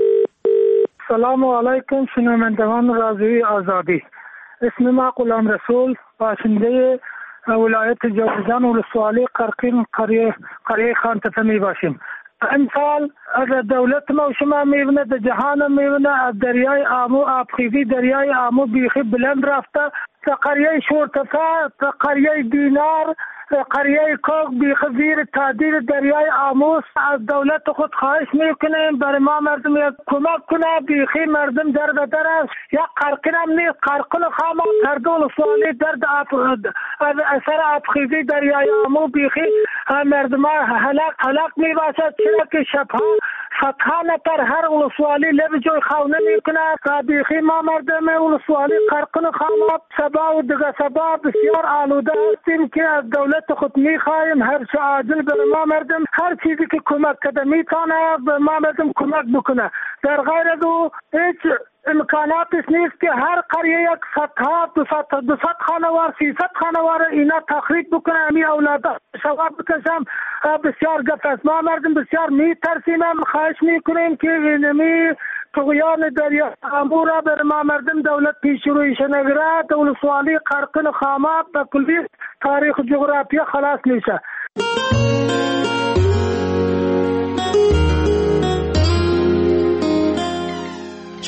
[SPEAKER 14] سلام علیکم شنوندگان رادیوی آزادی. اسم ما غلام رسول، باشنده ولایت جوزجان ولسوالی قرقین قریه قریه خان تپه می باشیم. امسال از دولت ما و شما میبینه در جهان میبینه از دریای آمو آبخیزی دریای آمو بیخی بلند رفته تا قریه شورتفه تا قریه دینار قریه کوک بیخی زیر تادیر دریای آموس. از دولت خود خواهش میکنیم برای ما مردم یک کمک کنه، بیخی مردم در بدر است، یک قرقین هم نیست، قرقین خاما تردول سوالی درد از اثر آبخیزی دریای آمو بیخی مردم هلاک هلاک میباشد، چرا که شبها فتحه نتر هر ولسوالی لب جوی خونه میکنه. بیخی ما مردم ولسوالی قرقین خاما سبا و دگه سبا بسیار آلوده هستیم که از دولت خود میخوایم هر چه عاجل به ما مردم هر چیزی که کمک کده میتونه به ما مردم کمک بکنه. در غیر از او هیچ امکاناتش نیست که هر قریه یک صدها دو صد خانوار سیصد خانوار اینا تخریب بکنه، امی اولادا شواب بکشم. بسیار گفت است، ما مردم بسیار میترسیم، هم خواهش میکنیم که اینمی طغیان دریا آمو را بر ما مردم دولت پیش رویش نگره. دولت سوالی قرقین خامات و کلی تاریخ جغرافیا خلاص میشه.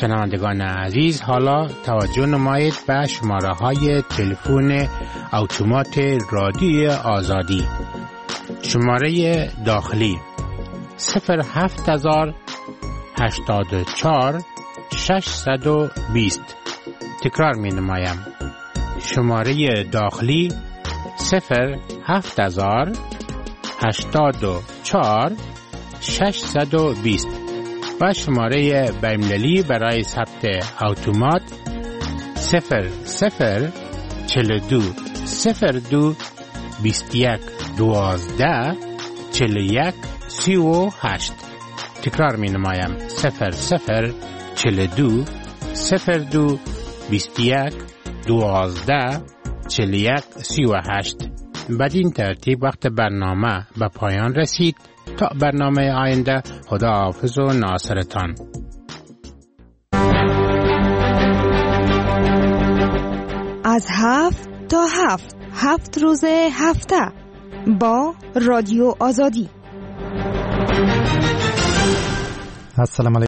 [SPEAKER 24] شنوندگان عزیز، حالا توجه نمایید به شماره های تلفن اتومات رادیوی آزادی. شماره داخلی صفر هفت هزار هشتاد و چهار ششصد و بیست. تکرار می نمایم. شماره داخلی صفر هفت هزار هشتاد و چهار ششصد و بیست و شماره بین‌المللی برای ثبت اتومات صفر صفر چهل و دو صفر دو بیست و یک دوازده چهل و یک سی و هشت. تکرار می نمایم. صفر صفر چهل و دو صفر دو بیست و یک دوازده چهل و یک سی و هشت. بدین ترتیب وقت برنامه به پایان رسید. تا برنامه آینده، خدا حافظ و ناصرتان.
[SPEAKER 4] از هفت تا هفت هفت روز هفته با رادیو آزادی.
[SPEAKER 1] السلام علیکم.